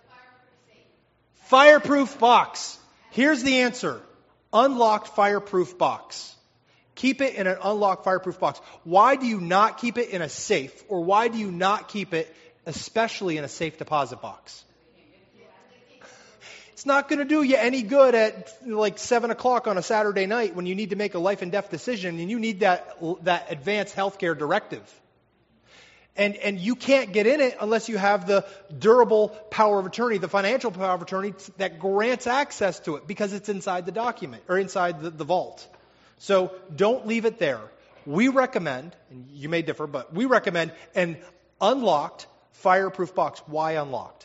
Fireproof box. Here's the answer. Unlocked fireproof box. Keep it in an unlocked fireproof box. Why do you not keep it in a safe? Or why do you not keep it especially in a safe deposit box? It's not going to do you any good at like 7 o'clock on a Saturday night when you need to make a life and death decision and you need that advanced healthcare directive. And you can't get in it unless you have the durable power of attorney, the financial power of attorney that grants access to it because it's inside the document or inside the vault. So don't leave it there. We recommend, and you may differ, but we recommend an unlocked fireproof box. Why unlocked?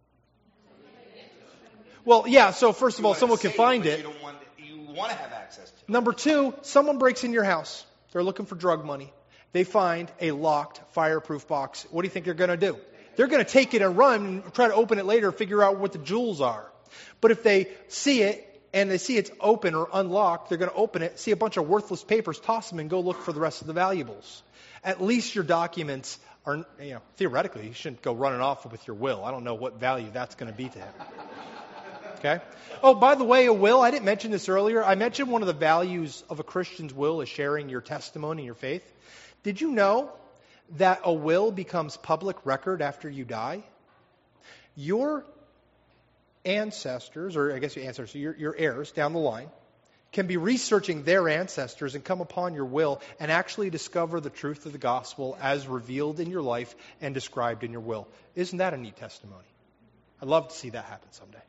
Well, yeah, so first of all, someone can find it. You want to have access to it. Number two, someone breaks in your house. They're looking for drug money. They find a locked fireproof box. What do you think they're going to do? They're going to take it and run and try to open it later and figure out what the jewels are. But if they see it and they see it's open or unlocked, they're going to open it, see a bunch of worthless papers, toss them, and go look for the rest of the valuables. At least your documents are, theoretically, you shouldn't go running off with your will. I don't know what value that's going to be to him. Okay? Oh, by the way, a will, I didn't mention this earlier. I mentioned one of the values of a Christian's will is sharing your testimony and your faith. Did you know that a will becomes public record after you die? Your ancestors, or I guess your ancestors, your heirs down the line, can be researching their ancestors and come upon your will and actually discover the truth of the gospel as revealed in your life and described in your will. Isn't that a neat testimony? I'd love to see that happen someday.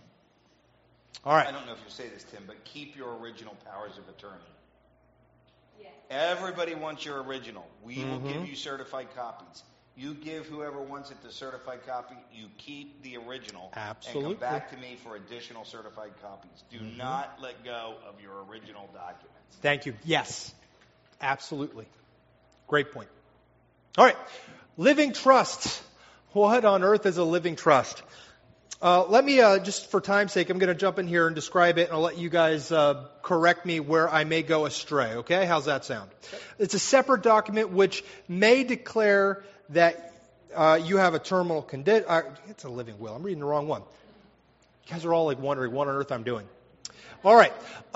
All right. I don't know if you say this, Tim, but keep your original powers of attorney. Yes. Everybody wants your original. We will give you certified copies. You give whoever wants it the certified copy. You keep the original. Absolutely. And come back to me for additional certified copies. Do not let go of your original documents. Thank you. Yes, absolutely. Great point. All right. Living trust. What on earth is a living trust? Let me, just for time's sake, I'm going to jump in here and describe it, and I'll let you guys correct me where I may go astray, okay? How's that sound? It's a separate document which may declare that you have a terminal condition. It's a living will. I'm reading the wrong one. You guys are all like wondering what on earth I'm doing. All right.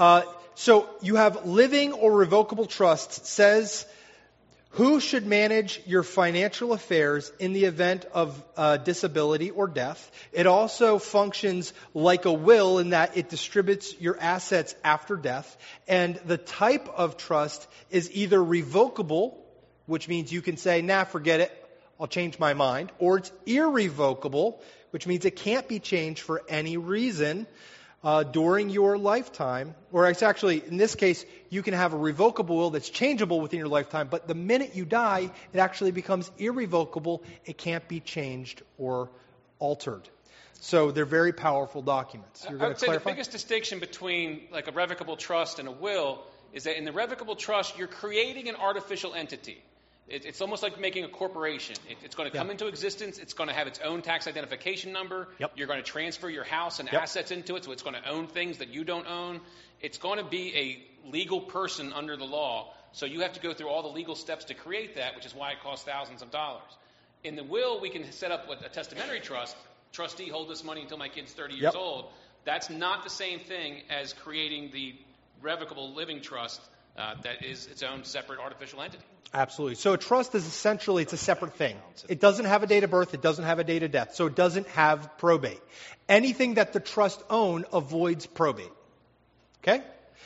So you have living or revocable trust says who should manage your financial affairs in the event of disability or death. It also functions like a will in that it distributes your assets after death. And the type of trust is either revocable, which means you can say, nah, forget it, I'll change my mind. Or it's irrevocable, which means it can't be changed for any reason during your lifetime. Or it's actually, in this case, you can have a revocable will that's changeable within your lifetime, but the minute you die, it actually becomes irrevocable. It can't be changed or altered. So they're very powerful documents. You're I going would to say clarify? the biggest distinction between like a revocable trust and a will is that in the revocable trust, you're creating an artificial entity. It's almost like making a corporation. It's going to come into existence. It's going to have its own tax identification number. Yep. You're going to transfer your house and assets into it, so it's going to own things that you don't own. It's going to be a legal person under the law, so you have to go through all the legal steps to create that, which is why it costs thousands of dollars. In the will, we can set up a testamentary trust. Trustee, hold this money until my kid's 30 years old. That's not the same thing as creating the revocable living trust that is its own separate artificial entity. Absolutely. So a trust is essentially, it's a separate thing. It doesn't have a date of birth. It doesn't have a date of death. So it doesn't have probate. Anything that the trust own avoids probate. Okay?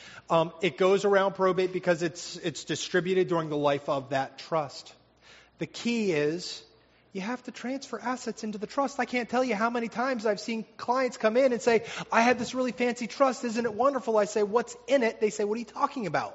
It goes around probate because it's distributed during the life of that trust. The key is you have to transfer assets into the trust. I can't tell you how many times I've seen clients come in and say, I have this really fancy trust. Isn't it wonderful? I say, what's in it? They say, what are you talking about?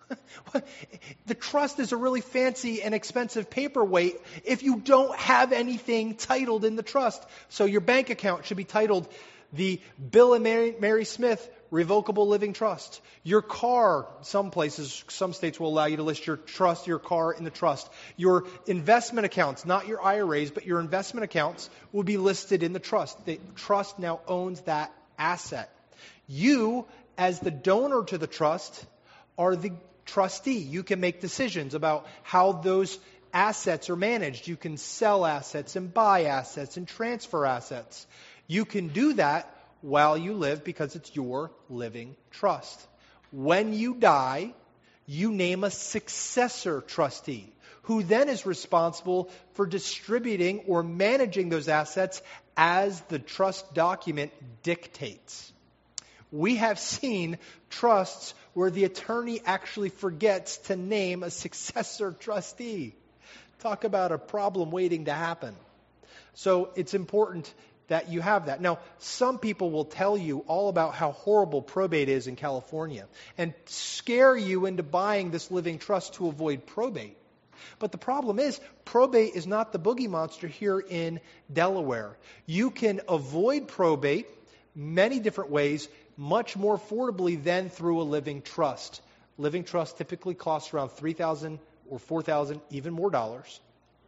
The trust is a really fancy and expensive paperweight if you don't have anything titled in the trust. So your bank account should be titled the Bill and Mary Smith Revocable Living Trust. Your car, some places, some states will allow you to list your car in the trust. Your investment accounts, not your IRAs, but your investment accounts will be listed in the trust. The trust now owns that asset. You, as the donor to the trust, are the trustee. You can make decisions about how those assets are managed. You can sell assets and buy assets and transfer assets. You can do that while you live because it's your living trust. When you die, you name a successor trustee who then is responsible for distributing or managing those assets as the trust document dictates. We have seen trusts where the attorney actually forgets to name a successor trustee. Talk about a problem waiting to happen. So it's important that you have that. Now, some people will tell you all about how horrible probate is in California and scare you into buying this living trust to avoid probate. But the problem is, probate is not the boogie monster here in Delaware. You can avoid probate many different ways, much more affordably than through a living trust. Living trust typically costs around $3,000 or $4,000, even more dollars.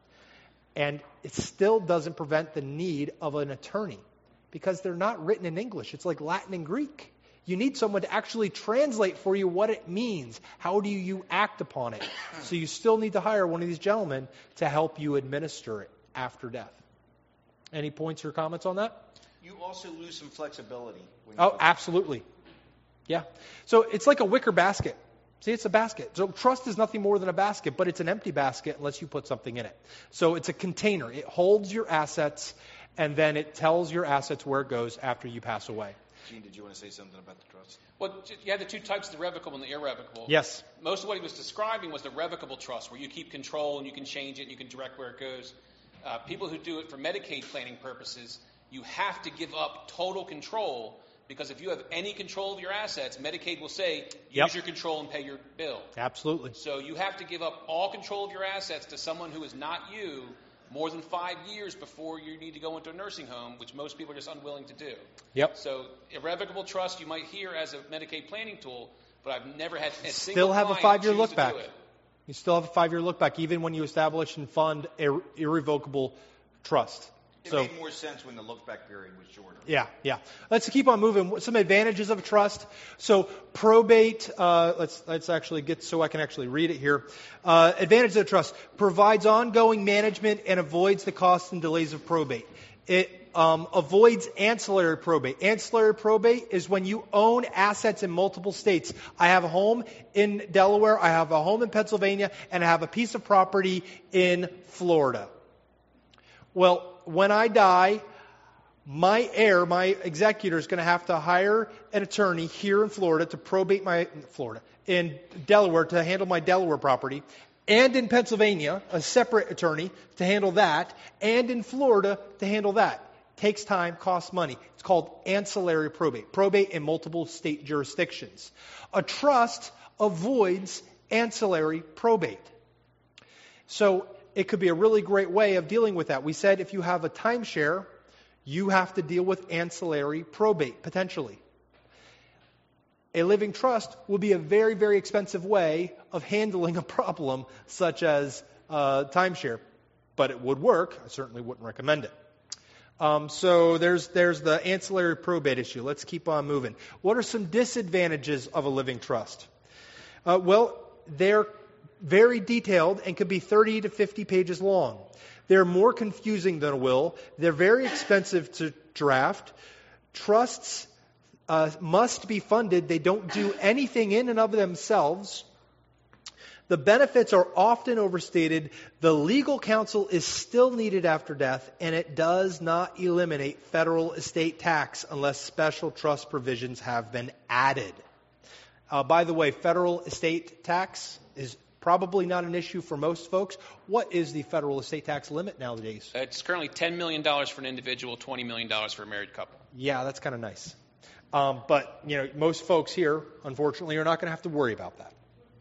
And it still doesn't prevent the need of an attorney because they're not written in English. It's like Latin and Greek. You need someone to actually translate for you what it means. How do you act upon it? So you still need to hire one of these gentlemen to help you administer it after death. Any points or comments on that? You also lose some flexibility. Oh, absolutely. Yeah. So it's like a wicker basket. See, it's a basket. So trust is nothing more than a basket, but it's an empty basket unless you put something in it. So it's a container. It holds your assets, and then it tells your assets where it goes after you pass away. Gene, did you want to say something about the trust? Well, you had the two types, the revocable and the irrevocable. Yes. Most of what he was describing was the revocable trust, where you keep control and you can change it and you can direct where it goes. People who do it for Medicaid planning purposes, you have to give up total control, because if you have any control of your assets, Medicaid will say, use your control and pay your bill. Absolutely. So you have to give up all control of your assets to someone who is not you more than 5 years before you need to go into a nursing home, which most people are just unwilling to do. Yep. So irrevocable trust you might hear as a Medicaid planning tool, but I've never had a single Still have a client 5-year choose look to back. do it. You still have a 5-year look back, even when you establish and fund an irrevocable trust. It made more sense when the look-back period was shorter. Yeah. Let's keep on moving. Some advantages of a trust. So probate, let's actually get so I can actually read it here. Advantages of a trust: provides ongoing management and avoids the costs and delays of probate. It avoids ancillary probate. Ancillary probate is when you own assets in multiple states. I have a home in Delaware, I have a home in Pennsylvania, and I have a piece of property in Florida. Well, when I die, my heir, my executor, is going to have to hire an attorney here in Florida to probate in Delaware to handle my Delaware property, and in Pennsylvania, a separate attorney to handle that, and in Florida to handle that. Takes time, costs money. It's called ancillary probate. Probate in multiple state jurisdictions. A trust avoids ancillary probate. So it could be a really great way of dealing with that. We said if you have a timeshare, you have to deal with ancillary probate, potentially. A living trust will be a very, very expensive way of handling a problem such as timeshare. But it would work. I certainly wouldn't recommend it. So there's the ancillary probate issue. Let's keep on moving. What are some disadvantages of a living trust? Well, they're very detailed and could be 30 to 50 pages long. They're more confusing than a will. They're very expensive to draft. Trusts must be funded. They don't do anything in and of themselves. The benefits are often overstated. The legal counsel is still needed after death, and it does not eliminate federal estate tax unless special trust provisions have been added. By the way, federal estate tax is probably not an issue for most folks. What is the federal estate tax limit nowadays? It's currently $10 million for an individual, $20 million for a married couple. Yeah, that's kind of nice. But, most folks here, unfortunately, are not going to have to worry about that.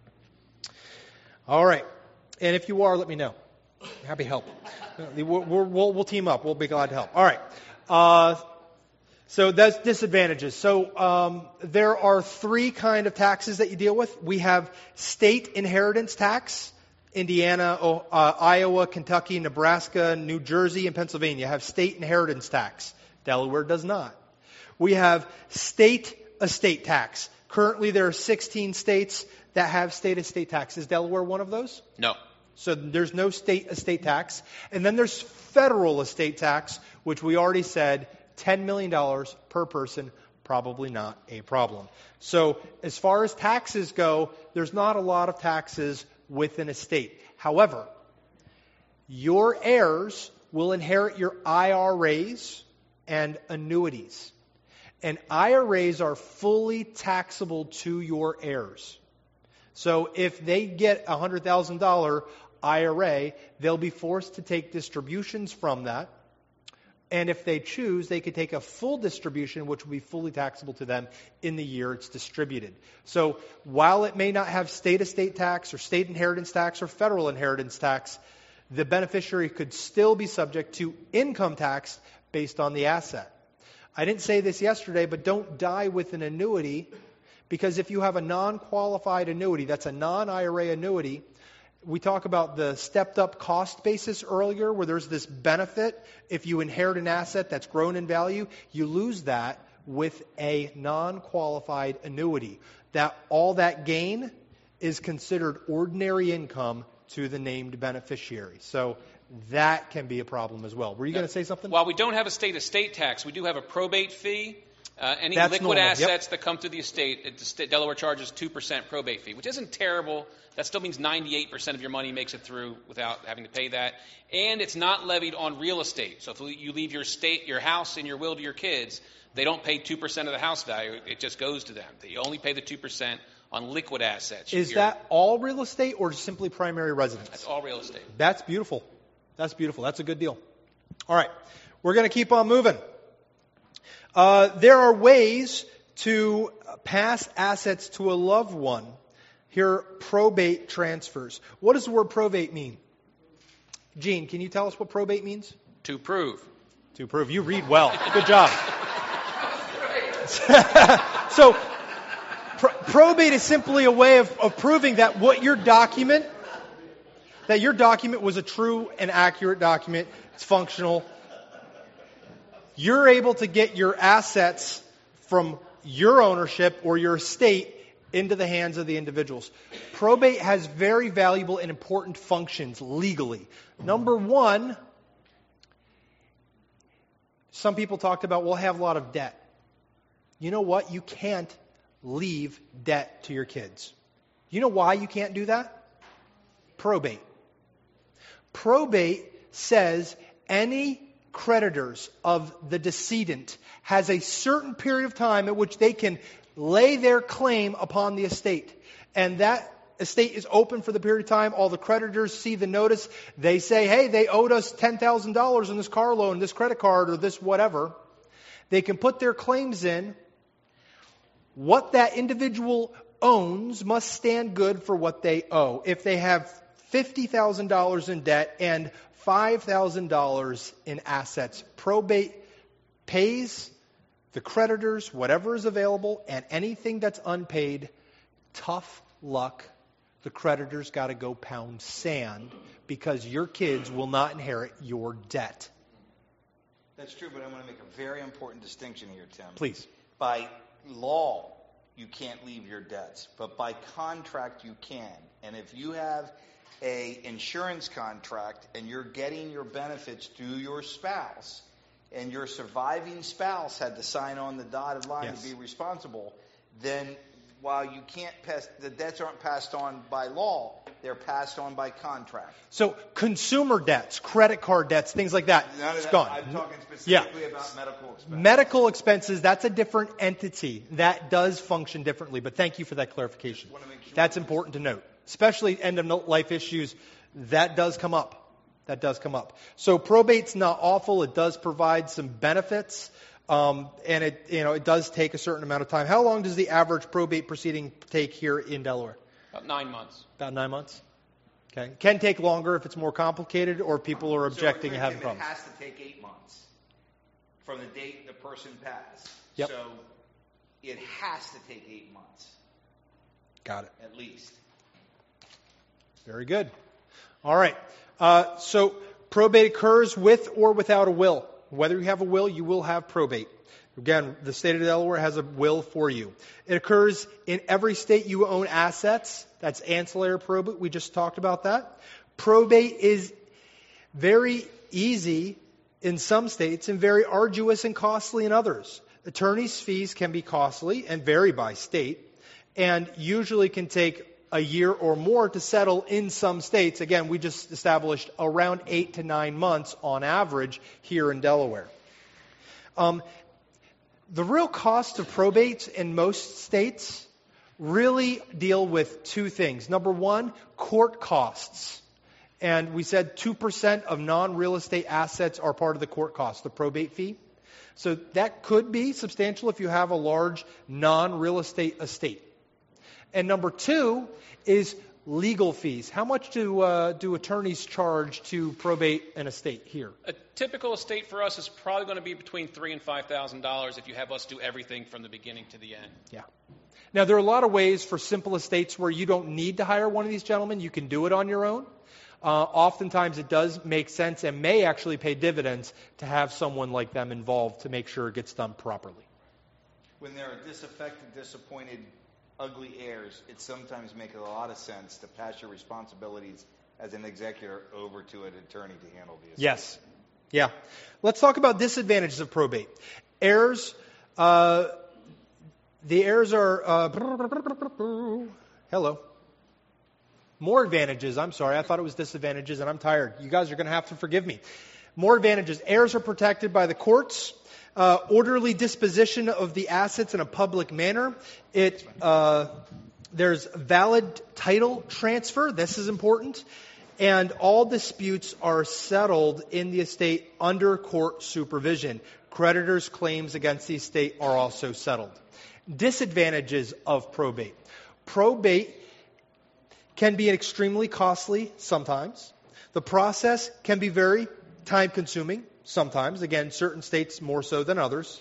All right. And if you are, let me know. Happy to help. We'll team up. We'll be glad to help. All right. So that's disadvantages. So there are 3 kind of taxes that you deal with. We have state inheritance tax. Indiana, Iowa, Kentucky, Nebraska, New Jersey, and Pennsylvania have state inheritance tax. Delaware does not. We have state estate tax. Currently there are 16 states that have state estate tax. Is Delaware one of those? No. So there's no state estate tax. And then there's federal estate tax, which we already said, $10 million per person, probably not a problem. So as far as taxes go, there's not a lot of taxes with an estate. However, your heirs will inherit your IRAs and annuities. And IRAs are fully taxable to your heirs. So if they get a $100,000 IRA, they'll be forced to take distributions from that. And if they choose, they could take a full distribution, which will be fully taxable to them in the year it's distributed. So while it may not have state estate tax or state inheritance tax or federal inheritance tax, the beneficiary could still be subject to income tax based on the asset. I didn't say this yesterday, but don't die with an annuity, because if you have a non-qualified annuity, that's a non-IRA annuity. We talk about the stepped up cost basis earlier, where there's this benefit. If you inherit an asset that's grown in value, you lose that with a non-qualified annuity. That all that gain is considered ordinary income to the named beneficiary. So that can be a problem as well. Were you going to say something? While we don't have a state estate tax, we do have a probate fee. Any That's liquid normal. assets that come through the estate, Delaware charges 2% probate fee, which isn't terrible. That still means 98% of your money makes it through without having to pay that. And it's not levied on real estate. So if you leave your house and your will to your kids, they don't pay 2% of the house value. It just goes to them. They only pay the 2% on liquid assets. Is that all real estate or simply primary residence? That's all real estate. That's beautiful. That's beautiful. That's a good deal. All right. We're going to keep on moving. There are ways to pass assets to a loved one. Here are probate transfers. What does the word probate mean? Gene, can you tell us what probate means? To prove. To prove. You read well. Good job. So, probate is simply a way of proving that your document was a true and accurate document. It's functional. You're able to get your assets from your ownership or your estate into the hands of the individuals. Probate has very valuable and important functions legally. Number one, some people talked about, we'll have a lot of debt. You know what? You can't leave debt to your kids. You know why you can't do that? Probate. Probate says any creditors of the decedent has a certain period of time at which they can lay their claim upon the estate. And that estate is open for the period of time. All the creditors see the notice. They say, hey, they owed us $10,000 on this car loan, this credit card, or this whatever. They can put their claims in. What that individual owns must stand good for what they owe. If they have $50,000 in debt and $5,000 in assets, probate pays the creditors whatever is available, and anything that's unpaid, tough luck. The creditors got to go pound sand because your kids will not inherit your debt. That's true, but I want to make a very important distinction here, Tim. Please. By law, you can't leave your debts, but by contract you can. And if you have a insurance contract and you're getting your benefits through your spouse, and your surviving spouse had to sign on the dotted line to be responsible, then while you can't pass, the debts aren't passed on by law, they're passed on by contract. So consumer debts, credit card debts, things like that, None of it's that. gone. I'm talking specifically about medical expenses. Medical expenses, that's a different entity. That does function differently, but thank you for that clarification. Want to make sure That's important to note. Especially end-of-life issues, that does come up. That does come up. So probate's not awful. It does provide some benefits, and it does take a certain amount of time. How long does the average probate proceeding take here in Delaware? About 9 months. About 9 months. Okay. It can take longer if it's more complicated or people are objecting and having problems. It has to take 8 months from the date the person passed. Yep. So it has to take 8 months. Got it. At least. Very good. All right. So probate occurs with or without a will. Whether you have a will, you will have probate. Again, the state of Delaware has a will for you. It occurs in every state you own assets. That's ancillary probate. We just talked about that. Probate is very easy in some states and very arduous and costly in others. Attorneys' fees can be costly and vary by state, and usually can take a year or more to settle in some states. Again, we just established around 8 to 9 months on average here in Delaware. The real cost of probates in most states really deal with two things. Number one, court costs. And we said 2% of non-real estate assets are part of the court cost, the probate fee. So that could be substantial if you have a large non-real estate estate. And number two is legal fees. How much do attorneys charge to probate an estate here? A typical estate for us is probably going to be between $3,000 and $5,000 if you have us do everything from the beginning to the end. Yeah. Now, there are a lot of ways for simple estates where you don't need to hire one of these gentlemen. You can do it on your own. Oftentimes, it does make sense and may actually pay dividends to have someone like them involved to make sure it gets done properly. When there are disaffected, disappointed, ugly heirs, it sometimes makes a lot of sense to pass your responsibilities as an executor over to an attorney to handle the estate. Yes. Yeah. Let's talk about disadvantages of probate. Heirs, the heirs are, hello. More advantages. I'm sorry. I thought it was disadvantages, and I'm tired. You guys are going to have to forgive me. More advantages. Heirs are protected by the courts. Orderly disposition of the assets in a public manner. There's valid title transfer. This is important. And all disputes are settled in the estate under court supervision. Creditors' claims against the estate are also settled. Disadvantages of probate. Probate can be extremely costly sometimes. The process can be very time-consuming sometimes. Again, certain states more so than others.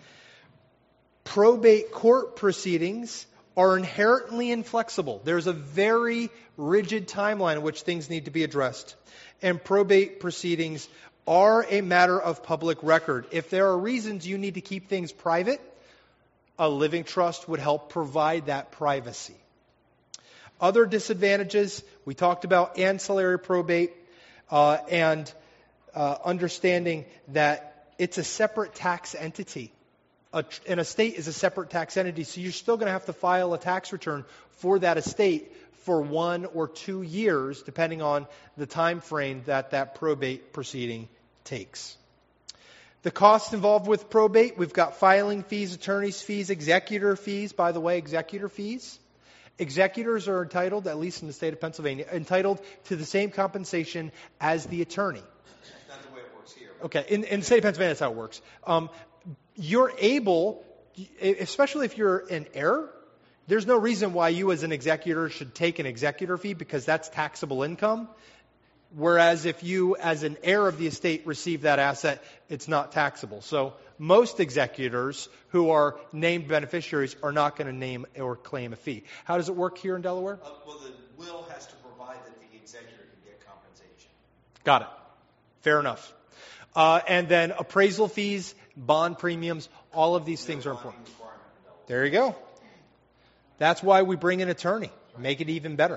Probate court proceedings are inherently inflexible. There's a very rigid timeline in which things need to be addressed. And probate proceedings are a matter of public record. If there are reasons you need to keep things private, a living trust would help provide that privacy. Other disadvantages, we talked about ancillary probate and understanding that it's a separate tax entity. An estate is a separate tax entity, so you're still going to have to file a tax return for that estate for 1 or 2 years, depending on the time frame that probate proceeding takes. The costs involved with probate, we've got filing fees, attorney's fees, executor fees. By the way, executor fees. Executors are entitled, at least in the state of Pennsylvania, entitled to the same compensation as the attorney. That's not the way it works here. Okay, in the state of Pennsylvania, that's how it works. You're able, especially if you're an heir, there's no reason why you as an executor should take an executor fee because that's taxable income. Whereas if you, as an heir of the estate, receive that asset, it's not taxable. So most executors who are named beneficiaries are not going to name or claim a fee. How does it work here in Delaware? Well, the will has to provide that the executor can get compensation. Got it. Fair enough. And then appraisal fees, bond premiums, all of these things are important. There you go. That's why we bring an attorney. Make it even better.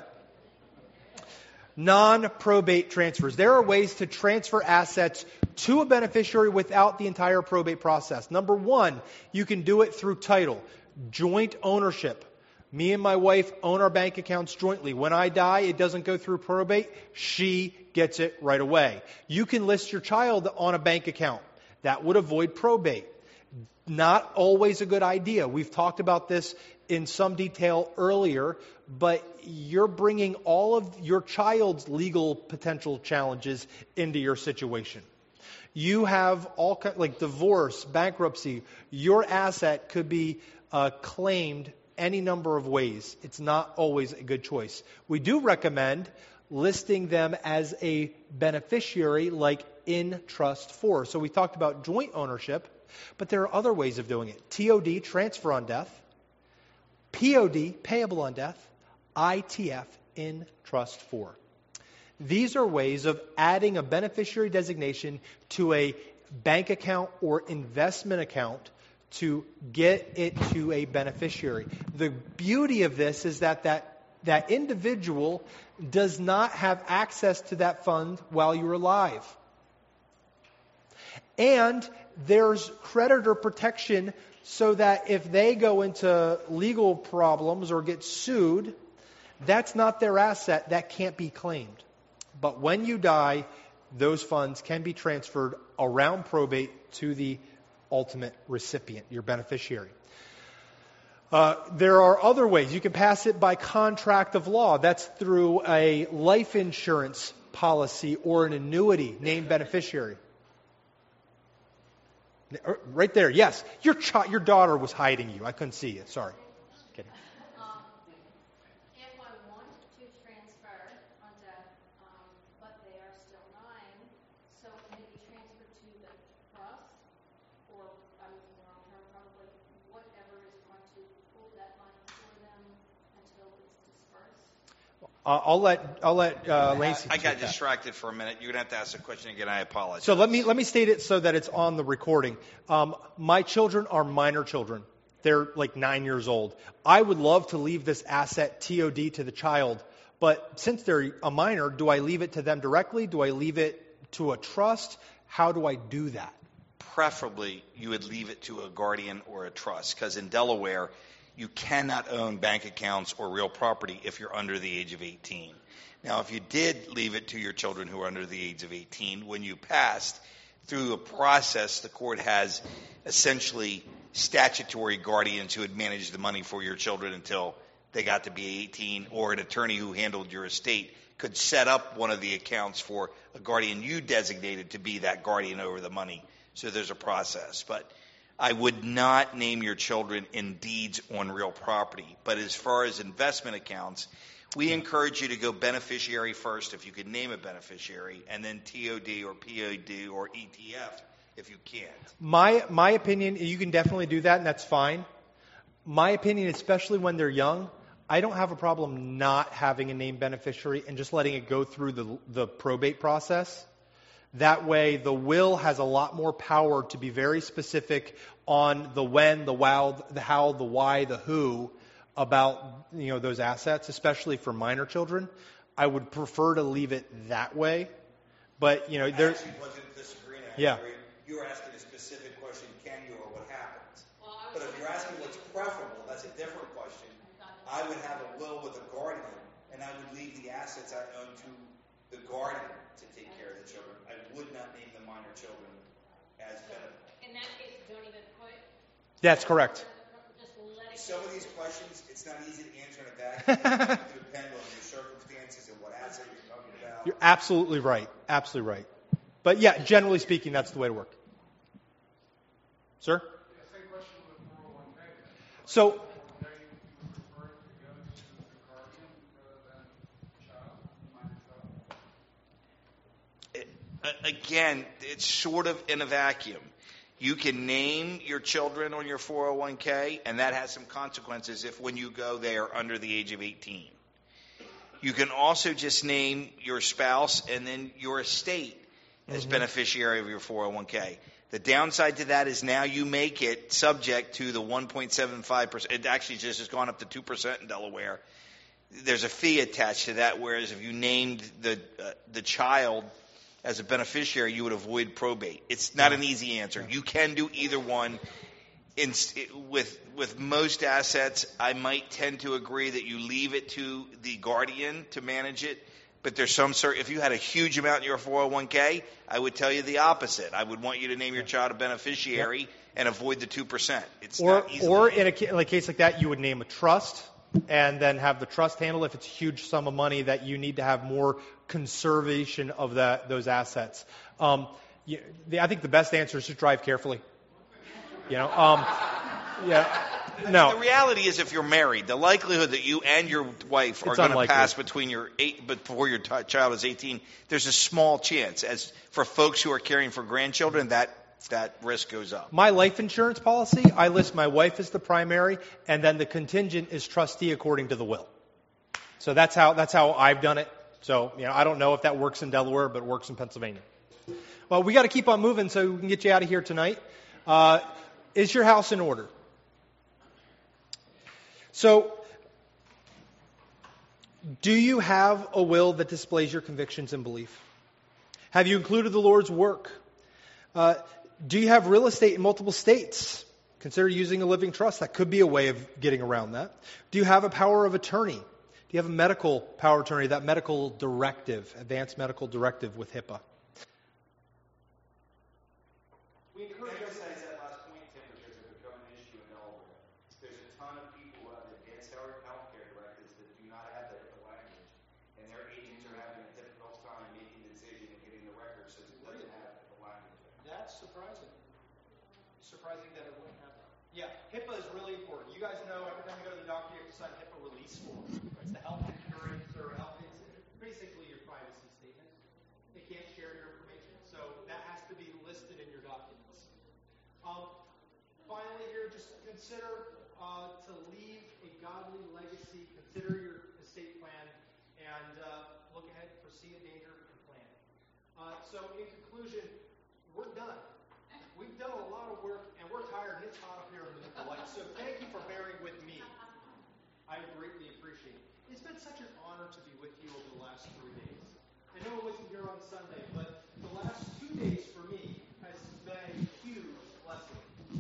Non-probate transfers. There are ways to transfer assets to a beneficiary without the entire probate process. Number one, you can do it through title, joint ownership. Me and my wife own our bank accounts jointly. When I die, it doesn't go through probate. She gets it right away. You can list your child on a bank account. That would avoid probate. Not always a good idea. We've talked about this in some detail earlier, but you're bringing all of your child's legal potential challenges into your situation. You have all kinds, like divorce, bankruptcy. Your asset could be claimed any number of ways. It's not always a good choice. We do recommend listing them as a beneficiary, like in trust for. So we talked about joint ownership, but there are other ways of doing it. TOD, transfer on death. POD, payable on death. ITF, in trust for. These are ways of adding a beneficiary designation to a bank account or investment account to get it to a beneficiary. The beauty of this is that individual does not have access to that fund while you're alive. And there's creditor protection so that if they go into legal problems or get sued, That's not their asset. That can't be claimed. But when you die, those funds can be transferred around probate to the ultimate recipient, your beneficiary. There are other ways. You can pass it by contract of law. That's through a life insurance policy or an annuity named beneficiary. Right there, yes. Your daughter was hiding you. I couldn't see you. Sorry. Kidding. If I want to transfer on death, but they are still dying, so can it be transferred to the trust, or I'm using the wrong term probably, whatever is going to hold that money for them until it's dispersed? I'll let Lacey. I got take that. distracted for a minute. You're going to have to ask the question again. I apologize. So let me state it so that it's on the recording. My children are minor children. They're like 9 years old. I would love to leave this asset TOD to the child, but since they're a minor, do I leave it to them directly? Do I leave it to a trust? How do I do that? Preferably, you would leave it to a guardian or a trust, because in Delaware, you cannot own bank accounts or real property if you're under the age of 18. Now, if you did leave it to your children who are under the age of 18, when you passed, through a process, the court has essentially statutory guardians who would manage the money for your children until they got to be 18, or an attorney who handled your estate could set up one of the accounts for a guardian you designated to be that guardian over the money. So there's a process. But I would not name your children in deeds on real property. But as far as investment accounts, we encourage you to go beneficiary first if you can name a beneficiary, and then TOD or POD or ETF if you can't. My opinion, you can definitely do that, and that's fine. My opinion, especially when they're young, I don't have a problem not having a named beneficiary and just letting it go through the probate process. That way, the will has a lot more power to be very specific on the when, the how, the why, the who about those assets, especially for minor children. I would prefer to leave it that way, but I there's actually wasn't disagreeing. Yeah. You were asking a specific question: can you, or what happens? But if you're asking what's preferable, that's a different question. I would have a will with a guardian, and I would leave the assets I own to the guardian to take care of the children. I would not name the minor children as benefit. In that case, don't even put, That's correct. just let it Some of these questions, it's not easy to answer in a vacuum. It depends on your circumstances and what asset you're talking about. You're absolutely right. Absolutely right. But yeah, generally speaking, that's the way to work. Sir? Same question with 401k. So 401k, you prefer it to go to the guardian rather than child, minor child? Again, it's sort of in a vacuum. You can name your children on your 401k, and that has some consequences if when you go they are under the age of 18. You can also just name your spouse and then your estate as beneficiary of your 401k. The downside to that is now you make it subject to the 1.75%. It actually just has gone up to 2% in Delaware. There's a fee attached to that, whereas if you named the child as a beneficiary, you would avoid probate. It's not an easy answer. You can do either one. With most assets, I might tend to agree that you leave it to the guardian to manage it. But there's some if you had a huge amount in your 401k, I would tell you the opposite. I would want you to name your child a beneficiary and avoid the 2%. It's not easy. Or in a case like that, you would name a trust and then have the trust handle if it's a huge sum of money that you need to have more conservation of those assets. I think the best answer is to drive carefully. No. The reality is, if you're married, the likelihood that you and your wife are going to pass before your child is 18, there's a small chance. As for folks who are caring for grandchildren, that risk goes up. My life insurance policy, I list my wife as the primary, and then the contingent is trustee according to the will. So that's how I've done it. So I don't know if that works in Delaware, but it works in Pennsylvania. Well, we got to keep on moving so we can get you out of here tonight. Is your house in order? So, do you have a will that displays your convictions and belief? Have you included the Lord's work? Do you have real estate in multiple states? Consider using a living trust. That could be a way of getting around that. Do you have a power of attorney? Do you have a medical power of attorney, that medical directive, advanced medical directive with HIPAA? We encourage Emphasize that last point, Tim, because it's become an issue in Delaware. There's a ton of people who have advanced healthcare directives that do not have the HIPAA language, and their agents are having a difficult time making the decision and getting the record since it doesn't have the language. That's surprising. Surprising that it wouldn't have that. Yeah, HIPAA is really important. You guys know every time you go to the doctor, you have to sign a HIPAA release form. It's the health insurance or health, it's basically your privacy statement. They can't share your information, so that has to be listed in your documents. Finally, here, just consider to leave a godly legacy. Consider your estate plan and look ahead, foresee a danger, and plan. So, in conclusion, we're done. We've done a lot of work, and we're tired, and it's hot up here in the light. So thank you for bearing with me. I greatly appreciate it. It's been such an honor to be with you over the last 3 days. I know I wasn't here on Sunday, but the last 2 days